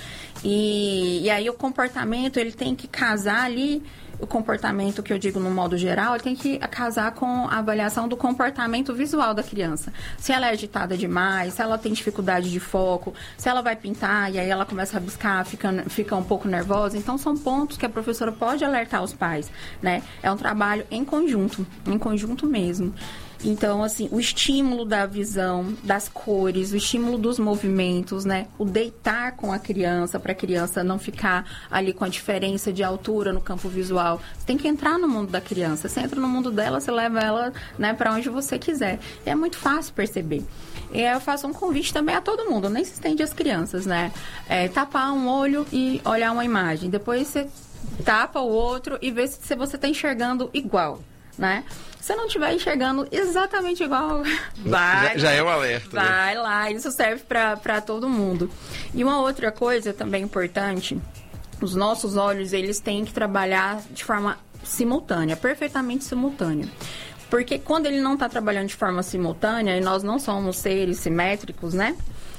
E, e aí o comportamento, ele tem que casar ali... O comportamento que eu digo no modo geral, ele tem que casar com a avaliação do comportamento visual da criança. Se ela é agitada demais, se ela tem dificuldade de foco, se ela vai pintar e aí ela começa a rabiscar, fica, fica um pouco nervosa. Então, são pontos que a professora pode alertar os pais, né? É um trabalho em conjunto, em conjunto mesmo. Então, assim, o estímulo da visão, das cores, o estímulo dos movimentos, né? O deitar com a criança, para a criança não ficar ali com a diferença de altura no campo visual. Você tem que entrar no mundo da criança. Você entra no mundo dela, você leva ela, né, para onde você quiser. E é muito fácil perceber. E eu faço um convite também a todo mundo, nem se estende às crianças, né? É, tapar um olho e olhar uma imagem. Depois você tapa o outro e vê se você está enxergando igual, né? Se você não estiver enxergando exatamente igual, vai. Já, já é um alerta. Vai né? lá, isso serve para todo mundo. E uma outra coisa também importante, os nossos olhos, eles têm que trabalhar de forma simultânea, perfeitamente simultânea. Porque quando ele não está trabalhando de forma simultânea, e nós não somos seres simétricos, né?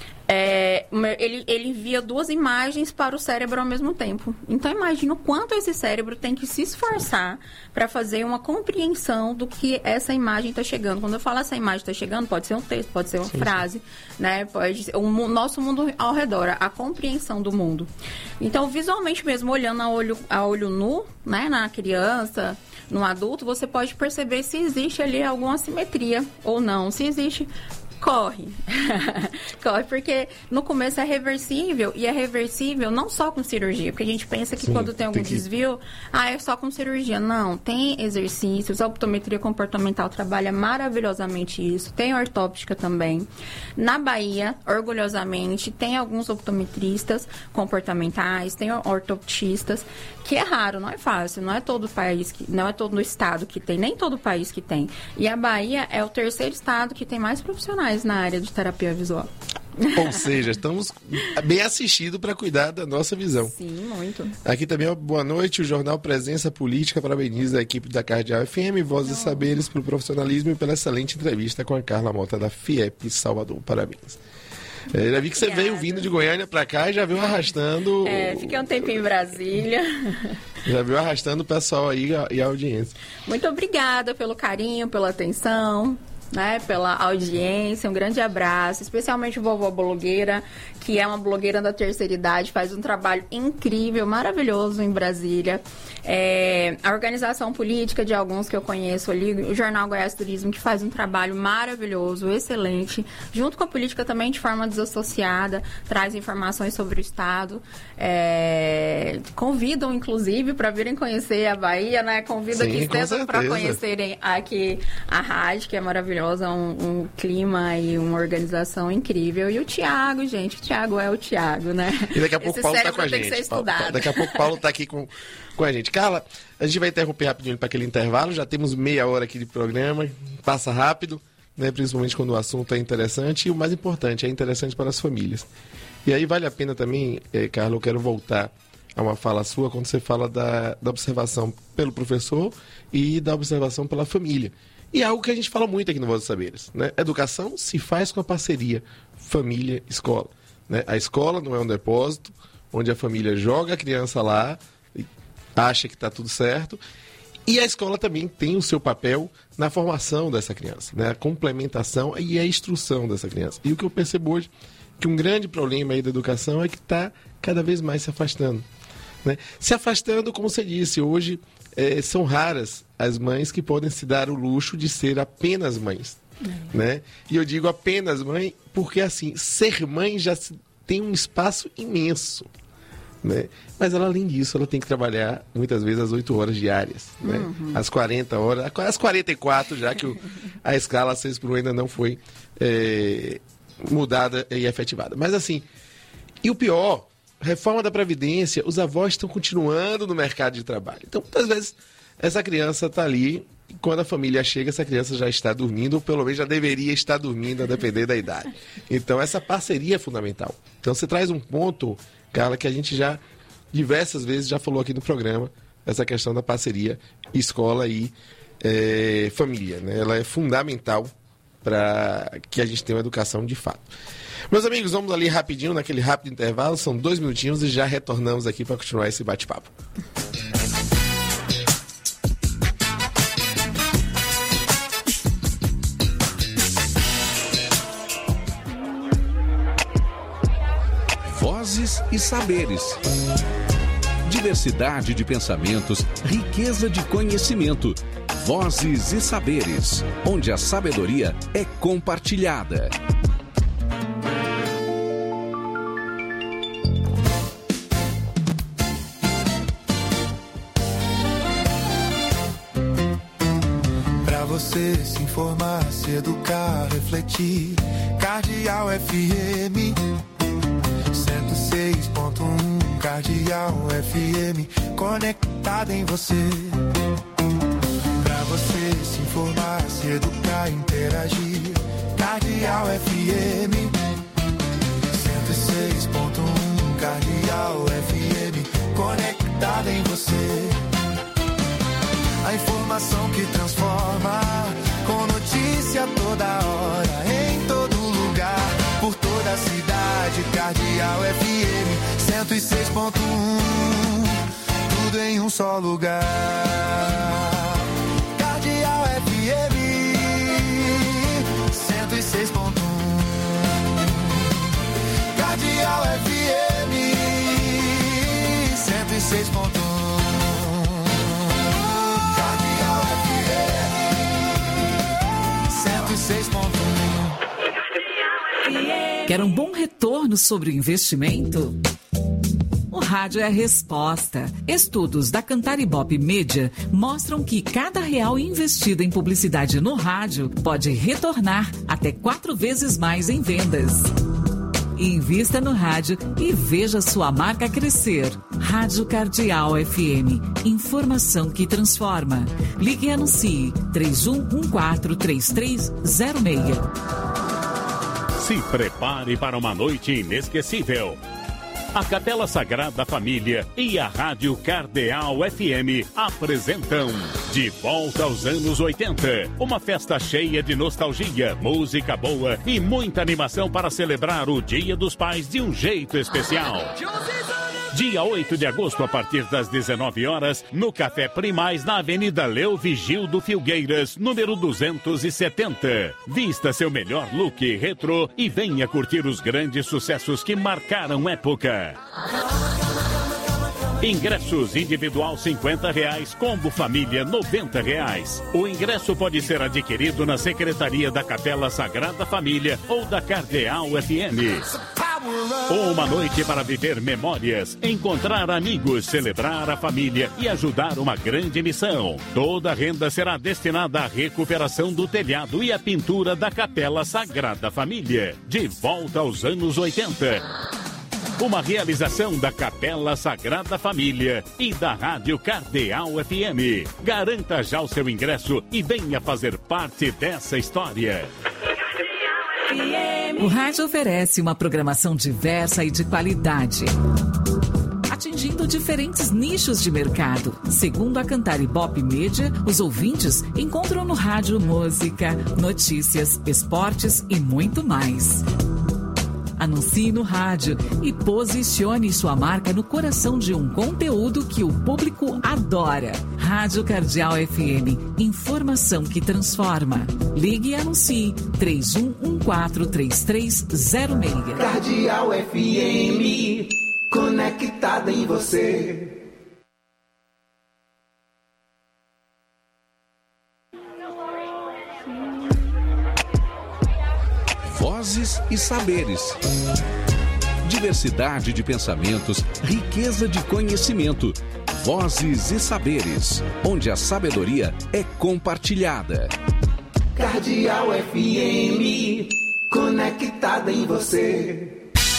É, ele, ele envia duas imagens para o cérebro ao mesmo tempo. Então, imagina o quanto esse cérebro tem que se esforçar para fazer uma compreensão do que essa imagem está chegando. Quando eu falo essa imagem está chegando, pode ser um texto, pode ser uma sim, frase, sim. né? Pode ser o nosso mundo ao redor, a compreensão do mundo. Então, visualmente mesmo, olhando a olho, a olho nu, né, na criança, no adulto, você pode perceber se existe ali alguma assimetria ou não. Se existe... Corre. Corre, porque no começo é reversível, e é reversível não só com cirurgia, porque a gente pensa que sim, quando tem algum tem que... desvio, ah, é só com cirurgia. Não, tem exercícios, a optometria comportamental trabalha maravilhosamente isso, tem ortóptica também. Na Bahia, orgulhosamente, tem alguns optometristas comportamentais, tem ortoptistas, que é raro, não é fácil, não é todo país, que, não é todo estado que tem, nem todo país que tem. E a Bahia é o terceiro estado que tem mais profissionais na área de terapia visual. Ou seja, estamos bem assistidos para cuidar da nossa visão. Sim, muito. Aqui também, ó, boa noite, o Jornal Presença Política parabeniza a equipe da Cardeal F M, Vozes e Saberes, pelo profissionalismo e pela excelente entrevista com a Carla Mota da FIEP Salvador. Parabéns. É, já vi que você obrigada. Veio vindo de Goiânia para cá e já veio arrastando... É, fiquei um tempinho em Brasília. Já veio arrastando o pessoal aí e a audiência. Muito obrigada pelo carinho, pela atenção, né, pela audiência, um grande abraço, especialmente o vovó blogueira, que é uma blogueira da terceira idade, faz um trabalho incrível, maravilhoso em Brasília. É, a organização política de alguns que eu conheço ali, o Jornal Goiás Turismo, que faz um trabalho maravilhoso, excelente, junto com a política também de forma desassociada, traz informações sobre o Estado, é, convidam, inclusive, para virem conhecer a Bahia, né? Convidam aqui para conhecerem aqui a rádio, que é maravilhosa. Um, um clima e uma organização incrível. E o Tiago, gente, o Tiago é o Tiago, né? E daqui a pouco o Paulo está com a gente. Paulo, daqui a pouco o Paulo está aqui com, com a gente. Carla, a gente vai interromper rapidinho para aquele intervalo. Já temos meia hora aqui de programa. Passa rápido, né? Principalmente quando o assunto é interessante. E o mais importante, é interessante para as famílias. E aí vale a pena também, eh, Carla, eu quero voltar a uma fala sua quando você fala da, da observação pelo professor e da observação pela família. E é algo que a gente fala muito aqui no Voz dos Saberes, né? Educação se faz com a parceria família-escola, né? A escola não é um depósito onde a família joga a criança lá e acha que está tudo certo. E a escola também tem o seu papel na formação dessa criança, né? A complementação e a instrução dessa criança. E o que eu percebo hoje, que um grande problema aí da educação é que está cada vez mais se afastando, né? Se afastando, como você disse, hoje é, são raras as mães que podem se dar o luxo de ser apenas mães, é. né? E eu digo apenas mãe porque, assim, ser mãe já tem um espaço imenso, né? Mas ela, além disso, ela tem que trabalhar muitas vezes às oito horas diárias, né? Uhum. Às quarenta horas, às quarenta e quatro, já que o, a escala seis por um ainda não foi é, mudada e efetivada. Mas assim, e o pior, reforma da Previdência, os avós estão continuando no mercado de trabalho. Então, muitas vezes, essa criança está ali, e quando a família chega, essa criança já está dormindo, ou pelo menos já deveria estar dormindo, a depender da idade. Então, essa parceria é fundamental. Então, você traz um ponto, Carla, que a gente já diversas vezes já falou aqui no programa, essa questão da parceria escola e é, família, né? Ela é fundamental para que a gente tenha uma educação de fato. Meus amigos, vamos ali rapidinho, naquele rápido intervalo, são dois minutinhos e já retornamos aqui para continuar esse bate-papo. Vozes e saberes. Diversidade de pensamentos, riqueza de conhecimento. Vozes e saberes, onde a sabedoria é compartilhada. Pra você se informar, se educar, refletir. Cardeal F M cento e seis ponto um, Cardeal F M, conectada em você. Pra você se informar, se educar, interagir. Cardeal F M cento e seis ponto um, Cardeal F M, conectada em você. A informação que transforma, com notícia toda hora, em todo lugar, por toda a cidade. Cardeal F M cento e seis ponto um, tudo em um só lugar. Cardeal F M cento e seis ponto um, Cardeal F M cento e seis ponto um. Quer um bom retorno sobre o investimento? O rádio é a resposta. Estudos da Cantar Ibope Media mostram que cada real investido em publicidade no rádio pode retornar até quatro vezes mais em vendas. Invista no rádio e veja sua marca crescer. Rádio Cardeal F M. Informação que transforma. Ligue e anuncie três um um quatro, três três zero seis. Se prepare para uma noite inesquecível. A Capela Sagrada Família e a Rádio Cardeal F M apresentam De Volta aos Anos oitenta. Uma festa cheia de nostalgia, música boa e muita animação para celebrar o Dia dos Pais de um jeito especial. Dia oito de agosto, a partir das dezenove horas, no Café Primaz, na Avenida Leo Vigildo Filgueiras, número duzentos e setenta. Vista seu melhor look retrô e venha curtir os grandes sucessos que marcaram época. Ingressos individual cinquenta reais, combo família noventa reais. O ingresso pode ser adquirido na Secretaria da Capela Sagrada Família ou da Cardeal F M. Uma noite para viver memórias, encontrar amigos, celebrar a família e ajudar uma grande missão. Toda a renda será destinada à recuperação do telhado e à pintura da Capela Sagrada Família. De volta aos anos oitenta. Uma realização da Capela Sagrada Família e da Rádio Cardeal F M. Garanta já o seu ingresso e venha fazer parte dessa história. O rádio oferece uma programação diversa e de qualidade. Atingindo atingindo diferentes nichos de mercado. Segundo a Cantar Ibope Media, os ouvintes encontram no rádio música, notícias, esportes e muito mais. Anuncie no rádio e posicione sua marca no coração de um conteúdo que o público adora. Rádio Cardeal F M, informação que transforma. Ligue e anuncie três um um quatro, três três zero seis. Cardeal F M, conectada em você. Vozes e saberes. Diversidade de pensamentos, riqueza de conhecimento. Vozes e saberes, onde a sabedoria é compartilhada. Cardeal F M, conectada em você.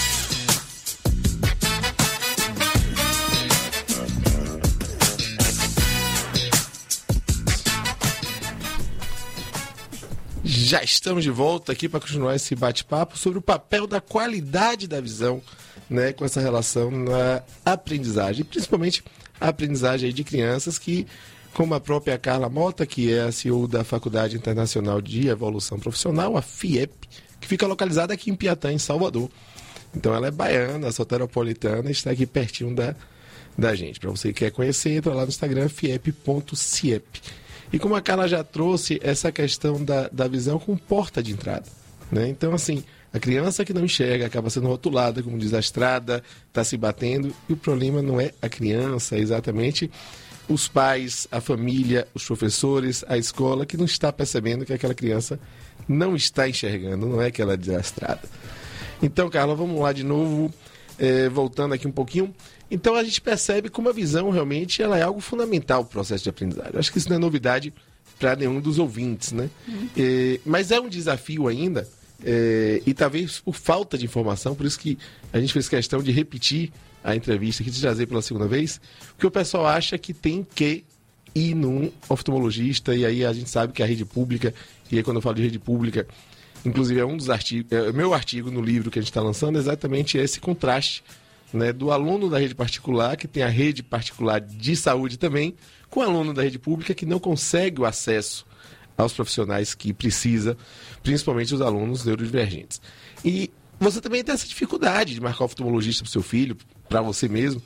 Já estamos de volta aqui para continuar esse bate-papo sobre o papel da qualidade da visão, né, com essa relação na aprendizagem, principalmente a aprendizagem aí de crianças que, como a própria Carla Mota, que é a C E O da Faculdade Internacional de Evolução Profissional, a FIEP, que fica localizada aqui em Piatã, em Salvador. Então ela é baiana, soteropolitana, está aqui pertinho da, da gente. Para você que quer conhecer, entra lá no Instagram, fiep ponto ciep. E como a Carla já trouxe essa questão da, da visão como porta de entrada, né? Então, assim, a criança que não enxerga acaba sendo rotulada como desastrada, está se batendo, e o problema não é a criança, é exatamente os pais, a família, os professores, a escola, que não está percebendo que aquela criança não está enxergando, não é que ela é desastrada. Então, Carla, vamos lá de novo, é, voltando aqui um pouquinho. Então a gente percebe como a visão realmente ela é algo fundamental para o processo de aprendizagem. Eu acho que isso não é novidade para nenhum dos ouvintes, né? Uhum. É, mas é um desafio ainda, é, e talvez por falta de informação, por isso que a gente fez questão de repetir a entrevista aqui, de trazer pela segunda vez, porque o pessoal acha que tem que ir num oftalmologista, e aí a gente sabe que a rede pública, e aí quando eu falo de rede pública, inclusive é um dos artigos, é, meu artigo no livro que a gente está lançando, é exatamente esse contraste, né, do aluno da rede particular, que tem a rede particular de saúde também, com o aluno da rede pública que não consegue o acesso aos profissionais que precisa, principalmente os alunos neurodivergentes. E você também tem essa dificuldade de marcar oftalmologista para o seu filho, para você mesmo,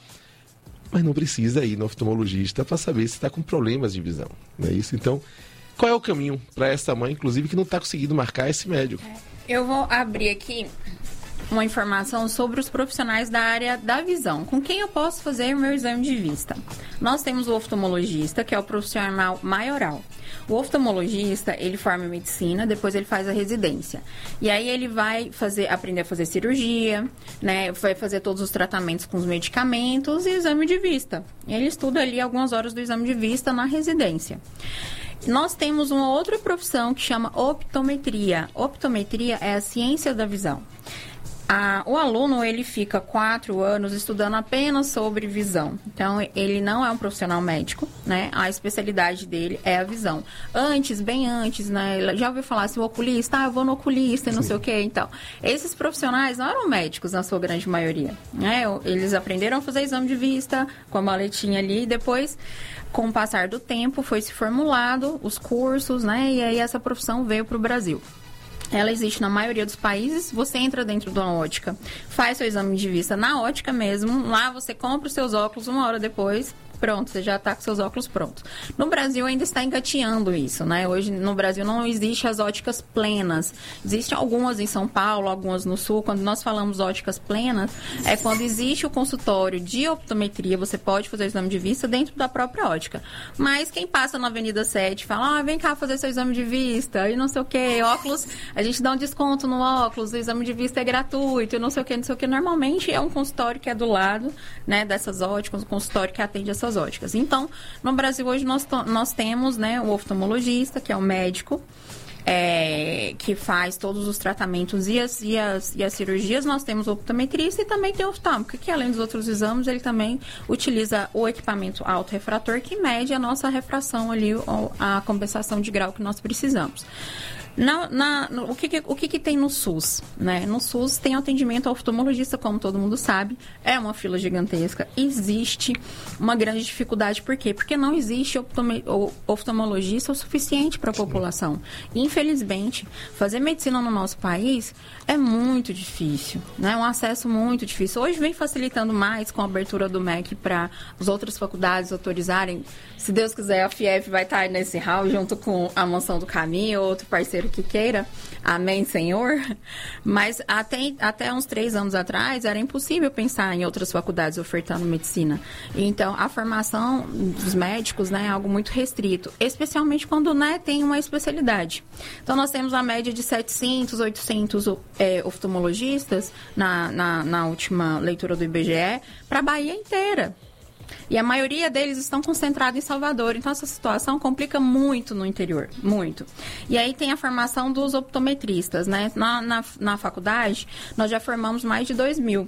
mas não precisa ir no oftalmologista para saber se está com problemas de visão. Não é isso? Então, qual é o caminho para essa mãe, inclusive, que não está conseguindo marcar esse médico? Eu vou abrir aqui uma informação sobre os profissionais da área da visão. Com quem eu posso fazer o meu exame de vista? Nós temos o oftalmologista, que é o profissional maioral. O oftalmologista, ele forma em medicina, depois ele faz a residência. E aí ele vai fazer, aprender a fazer cirurgia, né? Vai fazer todos os tratamentos com os medicamentos e exame de vista. Ele estuda ali algumas horas do exame de vista na residência. Nós temos uma outra profissão que chama optometria. Optometria é a ciência da visão. A, o aluno, ele fica quatro anos estudando apenas sobre visão. Então, ele não é um profissional médico, né? A especialidade dele é a visão. Antes, bem antes, né? Já ouviu falar assim, o oculista, ah, eu vou no oculista e não Sim. sei o quê. Então, esses profissionais não eram médicos, na sua grande maioria, né? Eles aprenderam a fazer exame de vista com a maletinha ali e depois, com o passar do tempo, foi se formulado os cursos, né? E aí essa profissão veio para o Brasil. Ela existe na maioria dos países. Você entra dentro de uma ótica, faz seu exame de vista na ótica mesmo. Lá você compra os seus óculos, uma hora depois, pronto, você já está com seus óculos prontos. No Brasil ainda está engateando isso, né? Hoje no Brasil não existe as óticas plenas. Existem algumas em São Paulo, algumas no Sul. Quando nós falamos óticas plenas, é quando existe o consultório de optometria, você pode fazer o exame de vista dentro da própria ótica. Mas quem passa na Avenida sete fala, ah, vem cá fazer seu exame de vista, e não sei o que, óculos, a gente dá um desconto no óculos, o exame de vista é gratuito, e não sei o que, não sei o que. Normalmente é um consultório que é do lado, né, dessas óticas, um consultório que atende essas óticas. Então, no Brasil hoje nós, nós temos, né, o oftalmologista, que é o médico, é, que faz todos os tratamentos e as, e, as, e as cirurgias. Nós temos o optometrista e também tem o oftalmologista, que além dos outros exames, ele também utiliza o equipamento autorrefrator, que mede a nossa refração ali, a compensação de grau que nós precisamos. Na, na, no, o que, que, o que, que tem no SUS? Né? No SUS tem atendimento ao oftalmologista, como todo mundo sabe. É uma fila gigantesca. Existe uma grande dificuldade. Por quê? Porque não existe oftalmologista o suficiente para a população. Infelizmente, fazer medicina no nosso país é muito difícil. Né? É um acesso muito difícil. Hoje vem facilitando mais com a abertura do M E C para as outras faculdades autorizarem. Se Deus quiser, a Fiep vai estar nesse hall junto com a Mansão do Caminho, outro parceiro que queira. Amém, Senhor. Mas até, até uns três anos atrás era impossível pensar em outras faculdades ofertando medicina. Então, a formação dos médicos, né, é algo muito restrito, especialmente quando, né, tem uma especialidade. Então, nós temos a média de setecentos, oitocentos é, oftalmologistas na, na, na última leitura do I B G E para a Bahia inteira. E a maioria deles estão concentrados em Salvador. Então, essa situação complica muito no interior, muito. E aí tem a formação dos optometristas, né? Na, na, na faculdade, nós já formamos mais de dois mil.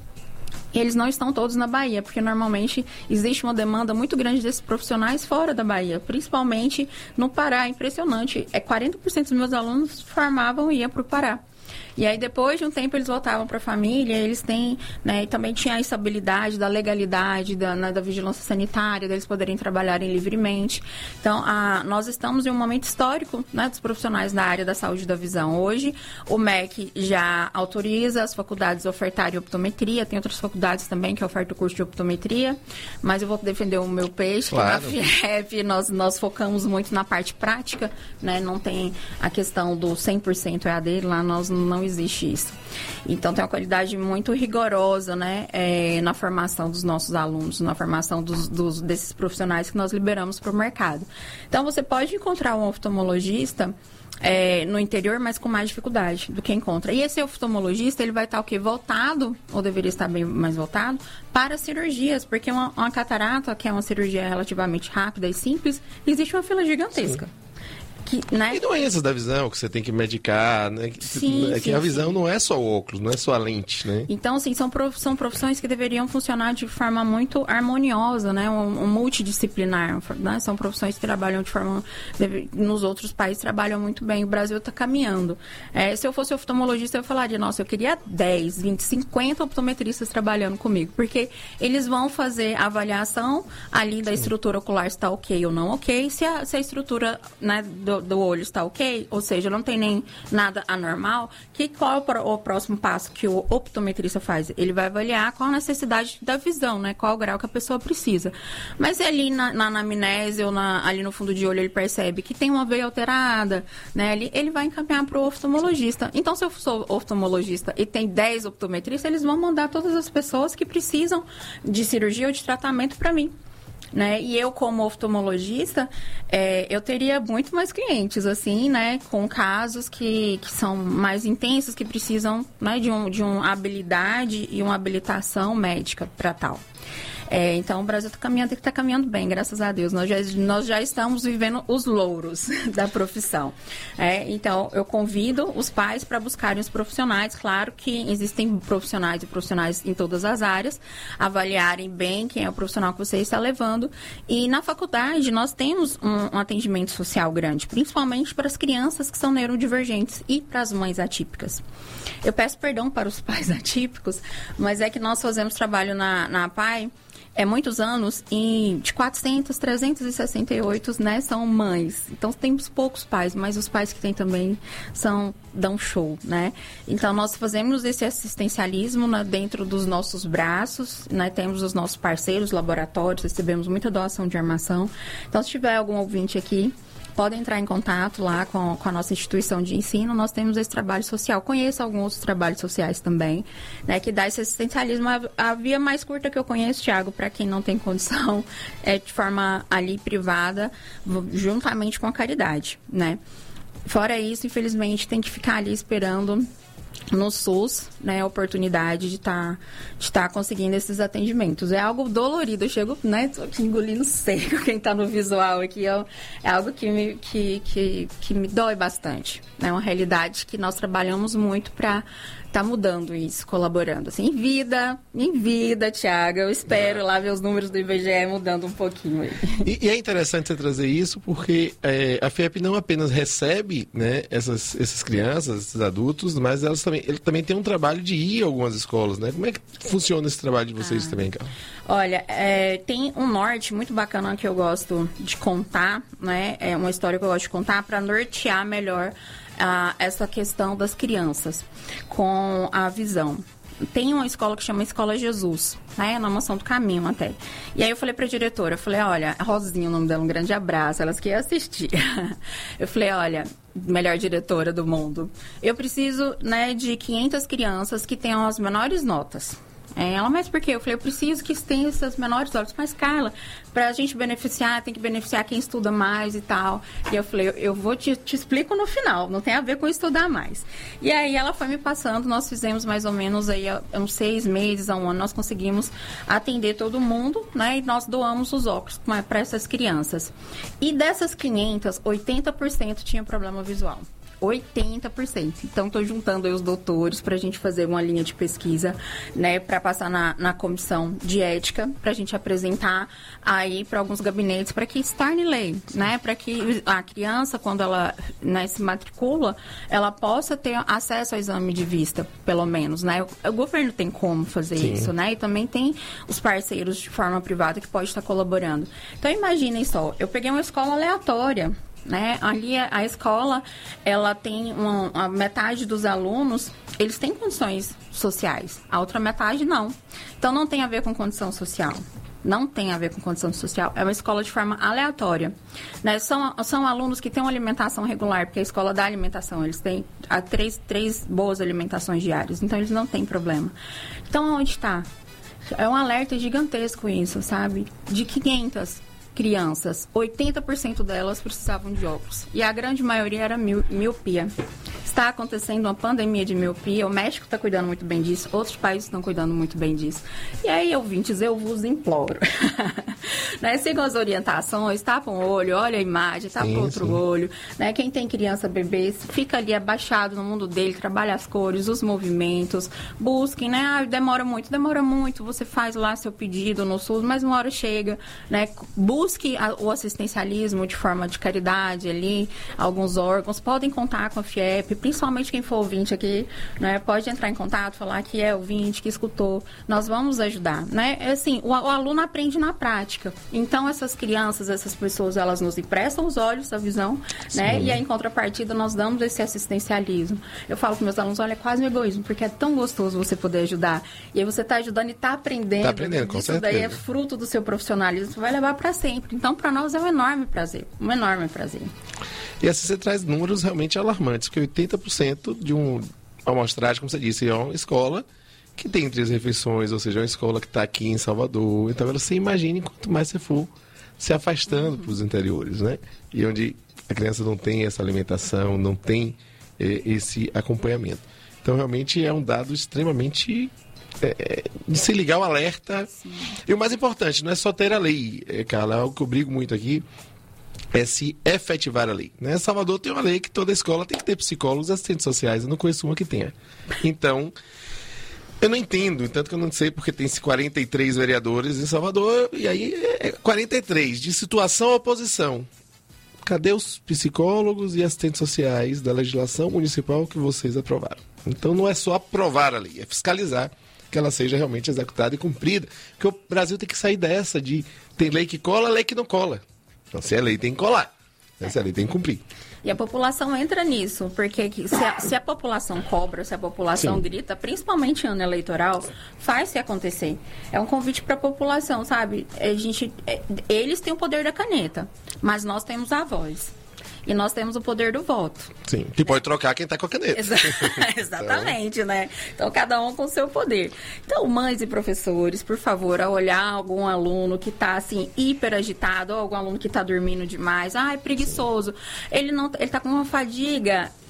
E eles não estão todos na Bahia, porque normalmente existe uma demanda muito grande desses profissionais fora da Bahia, principalmente no Pará. Impressionante, é quarenta por cento dos meus alunos formavam e iam para o Pará. E aí, depois de um tempo, eles voltavam para a família, eles têm, né, e também tinha a estabilidade da legalidade, da, né, da vigilância sanitária, deles poderem trabalharem livremente. Então, a, nós estamos em um momento histórico, né, dos profissionais da área da saúde e da visão. Hoje, o M E C já autoriza as faculdades a ofertarem optometria, tem outras faculdades também que ofertam o curso de optometria, mas eu vou defender o meu peixe, claro. Que na Fiep nós, nós focamos muito na parte prática, né, não tem a questão do cem por cento E A D, lá nós não existe isso. Então, tem uma qualidade muito rigorosa, né, é, na formação dos nossos alunos, na formação dos, dos, desses profissionais que nós liberamos para o mercado. Então, você pode encontrar um oftalmologista é, no interior, mas com mais dificuldade do que encontra. E esse oftalmologista, ele vai estar o quê? Voltado, ou deveria estar bem mais voltado, para cirurgias, porque uma, uma catarata, que é uma cirurgia relativamente rápida e simples, existe uma fila gigantesca. Sim. Que, né? E doenças da visão que você tem que medicar, né? Que, sim, é que sim, a visão sim. não é só o óculos, não é só a lente, né? Então, assim, são, prof, são profissões que deveriam funcionar de forma muito harmoniosa, né? Um, um multidisciplinar, né? São profissões que trabalham de forma... Deve, nos outros países trabalham muito bem. O Brasil está caminhando. É, se eu fosse oftalmologista, eu falaria, nossa, eu queria dez, vinte, cinquenta optometristas trabalhando comigo, porque eles vão fazer a avaliação ali da estrutura ocular se está ok ou não ok, se a, se a estrutura, né, do, do olho está ok, ou seja, não tem nem nada anormal, que, qual é o, o próximo passo que o optometrista faz? Ele vai avaliar qual a necessidade da visão, né? Qual o grau que a pessoa precisa. Mas ali na, na anamnese ou na, ali no fundo de olho ele percebe que tem uma veia alterada, né? Ele, ele vai encaminhar para o oftalmologista. Então, se eu sou oftalmologista e tem dez optometristas, eles vão mandar todas as pessoas que precisam de cirurgia ou de tratamento para mim. Né? E eu, como oftalmologista, é, eu teria muito mais clientes, assim, né? Com casos que, que são mais intensos, que precisam, né, de, um, de uma habilidade e uma habilitação médica para tal. É, então, o Brasil está caminhando, está caminhando bem, graças a Deus. Nós já, nós já estamos vivendo os louros da profissão. É, então, eu convido os pais para buscarem os profissionais. Claro que existem profissionais e profissionais em todas as áreas, avaliarem bem quem é o profissional que você está levando. E na faculdade, nós temos um, um atendimento social grande, principalmente para as crianças que são neurodivergentes e para as mães atípicas. Eu peço perdão para os pais atípicos, mas é que nós fazemos trabalho na, na A P A I é muitos anos, e de quatrocentos, trezentos e sessenta e oito, né, são mães. Então, temos poucos pais, mas os pais que tem também são, dão show, né? Então, nós fazemos esse assistencialismo, né, dentro dos nossos braços, né? Temos os nossos parceiros, laboratórios, recebemos muita doação de armação. Então, se tiver algum ouvinte aqui, podem entrar em contato lá com, com a nossa instituição de ensino. Nós temos esse trabalho social. Conheço alguns outros trabalhos sociais também, né, que dá esse assistencialismo. A, a via mais curta que eu conheço, Thiago, para quem não tem condição, é de forma ali privada, juntamente com a caridade, né? Fora isso, infelizmente, tem que ficar ali esperando no SUS, né, a oportunidade de estar tá, de tá conseguindo esses atendimentos. É algo dolorido, eu chego, né, tô aqui engolindo seco, quem está no visual aqui, é, é algo que me, que, que, que me dói bastante. É uma realidade que nós trabalhamos muito para tá mudando isso, colaborando. Assim, em vida, em vida, Tiago, eu espero é. lá ver os números do I B G E mudando um pouquinho aí. E, e é interessante você trazer isso porque é, a FIEP não apenas recebe, né, essas, essas crianças, esses adultos, mas elas também, ele também tem um trabalho de ir a algumas escolas, né? Como é que funciona esse trabalho de vocês ah. também, Carla? Olha, é, tem um norte muito bacana que eu gosto de contar, né? É uma história que eu gosto de contar para nortear melhor ah, essa questão das crianças com a visão. Tem uma escola que chama Escola Jesus, né? Na Mansão do Caminho até. E aí eu falei pra diretora, eu falei, olha, Rosinha, o nome dela, um grande abraço, elas que iam assistir. Eu falei, olha, melhor diretora do mundo, eu preciso, né, de quinhentas crianças que tenham as menores notas. É, ela, mas por quê? Eu falei, eu preciso que tenha essas menores notas. Mas, Carla, pra gente beneficiar, tem que beneficiar quem estuda mais e tal. E eu falei, eu, eu vou te, te explico no final, não tem a ver com estudar mais. E aí ela foi me passando, nós fizemos mais ou menos aí uns seis meses, a um ano, nós conseguimos atender todo mundo, né? E nós doamos os óculos para essas crianças. E dessas quinhentas, oitenta por cento tinha problema visual. oitenta por cento. Então, estou juntando aí os doutores para a gente fazer uma linha de pesquisa, né, para passar na, na comissão de ética, para a gente apresentar aí para alguns gabinetes, para que se torne lei, né, para que a criança, quando ela, né, se matricula, ela possa ter acesso ao exame de vista, pelo menos, né. O, o governo tem como fazer Sim. isso, né, e também tem os parceiros de forma privada que pode estar colaborando. Então, imaginem só, eu peguei uma escola aleatória, né? Ali a escola, ela tem uma, a metade dos alunos, eles têm condições sociais, a outra metade não. Então não tem a ver com condição social. Não tem a ver com condição social. É uma escola de forma aleatória, né? São, são alunos que têm uma alimentação regular, porque a escola dá alimentação. Eles têm a, três, três boas alimentações diárias, então eles não têm problema. Então onde está? É um alerta gigantesco isso, sabe? De quinhentas crianças, oitenta por cento delas precisavam de óculos. E a grande maioria era miopia. Está acontecendo uma pandemia de miopia, o México está cuidando muito bem disso, outros países estão cuidando muito bem disso. E aí, ouvintes, eu vos imploro. Né? Sigam as orientações, tapam o olho, olha a imagem, tapa o outro sim. olho. Né? Quem tem criança, bebê, fica ali abaixado no mundo dele, trabalha as cores, os movimentos, busquem, né? Ah, demora muito, demora muito, você faz lá seu pedido no SUS, mas uma hora chega, né? Busque a, o assistencialismo de forma de caridade ali, alguns órgãos podem contar com a FIEP, principalmente quem for ouvinte aqui, né, pode entrar em contato, falar que é ouvinte, que escutou, nós vamos ajudar, né, assim, o, o aluno aprende na prática, então essas crianças, essas pessoas, elas nos emprestam os olhos, a visão, Sim. né, e aí em contrapartida nós damos esse assistencialismo. Eu falo com meus alunos, olha, é quase um egoísmo, porque é tão gostoso você poder ajudar, e aí você está ajudando e está aprendendo, tá aprendendo, com isso certeza. Daí é fruto do seu profissionalismo, você vai levar para sempre, então para nós é um enorme prazer, um enorme prazer. E assim você traz números realmente alarmantes, porque oitenta por cento de um amostragem, como você disse, é uma escola que tem três refeições, ou seja, é uma escola que está aqui em Salvador. Então, você imagine quanto mais você for se afastando uhum. para os interiores, né? E onde a criança não tem essa alimentação, não tem eh, esse acompanhamento. Então, realmente é um dado extremamente... É, de se ligar o alerta. Sim. E o mais importante, não é só ter a lei, é, Carla, é algo que eu brigo muito aqui, é se efetivar a lei. Né? Salvador tem uma lei que toda escola tem que ter psicólogos e assistentes sociais. Eu não conheço uma que tenha. Então, eu não entendo, tanto que eu não sei porque tem quarenta e três vereadores em Salvador, e aí é quarenta e três, de situação à oposição. Cadê os psicólogos e assistentes sociais da legislação municipal que vocês aprovaram? Então, não é só aprovar a lei, é fiscalizar que ela seja realmente executada e cumprida. Porque o Brasil tem que sair dessa de tem lei que cola, lei que não cola. Então, se é lei, tem que colar. É. Se é lei, tem que cumprir. E a população entra nisso, porque se a, se a população cobra, se a população Sim. grita, principalmente em ano eleitoral, faz-se acontecer. É um convite para a população, sabe? A gente, é, eles têm o poder da caneta, mas nós temos a voz. E nós temos o poder do voto. Sim, que pode trocar quem está com a caneta. Exa- Exatamente, então... né? Então, cada um com o seu poder. Então, mães e professores, por favor, ao olhar algum aluno que está, assim, hiper agitado, ou algum aluno que está dormindo demais, ah, é preguiçoso, ele não, ele está com uma fadiga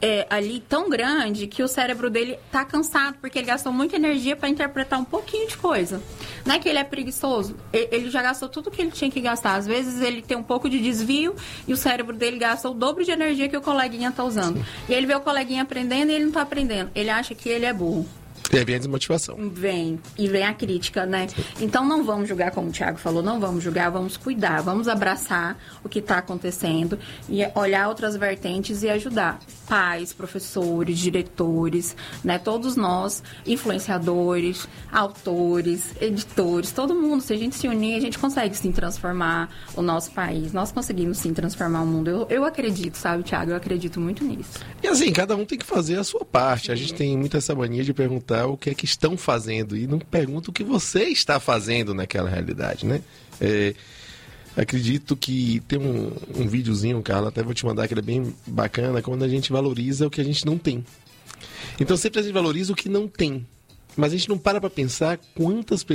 é, ali tão grande que o cérebro dele tá cansado, porque ele gastou muita energia para interpretar um pouquinho de coisa. Não é que ele é preguiçoso, ele já gastou tudo que ele tinha que gastar. Às vezes ele tem um pouco de desvio e o cérebro dele gasta o dobro de energia que o coleguinha tá usando. Sim. E ele vê o coleguinha aprendendo e ele não tá aprendendo. Ele acha que ele é burro. E aí vem a desmotivação. Vem. E vem a crítica, né? Então não vamos julgar, como o Thiago falou, não vamos julgar, vamos cuidar, vamos abraçar o que está acontecendo e olhar outras vertentes e ajudar. Pais, professores, diretores, né? Todos nós, influenciadores, autores, editores, todo mundo. Se a gente se unir, a gente consegue sim transformar o nosso país. Nós conseguimos sim transformar o mundo. Eu, eu acredito, sabe, Thiago? Eu acredito muito nisso. E assim, cada um tem que fazer a sua parte. A gente tem muita essa mania de perguntar o que é que estão fazendo e não pergunta o que você está fazendo naquela realidade, né? É, acredito que tem um, um videozinho, Carla, até vou te mandar, que ele é bem bacana, quando a gente valoriza o que a gente não tem. Então sempre a gente valoriza o que não tem, mas a gente não para para pensar quantas pessoas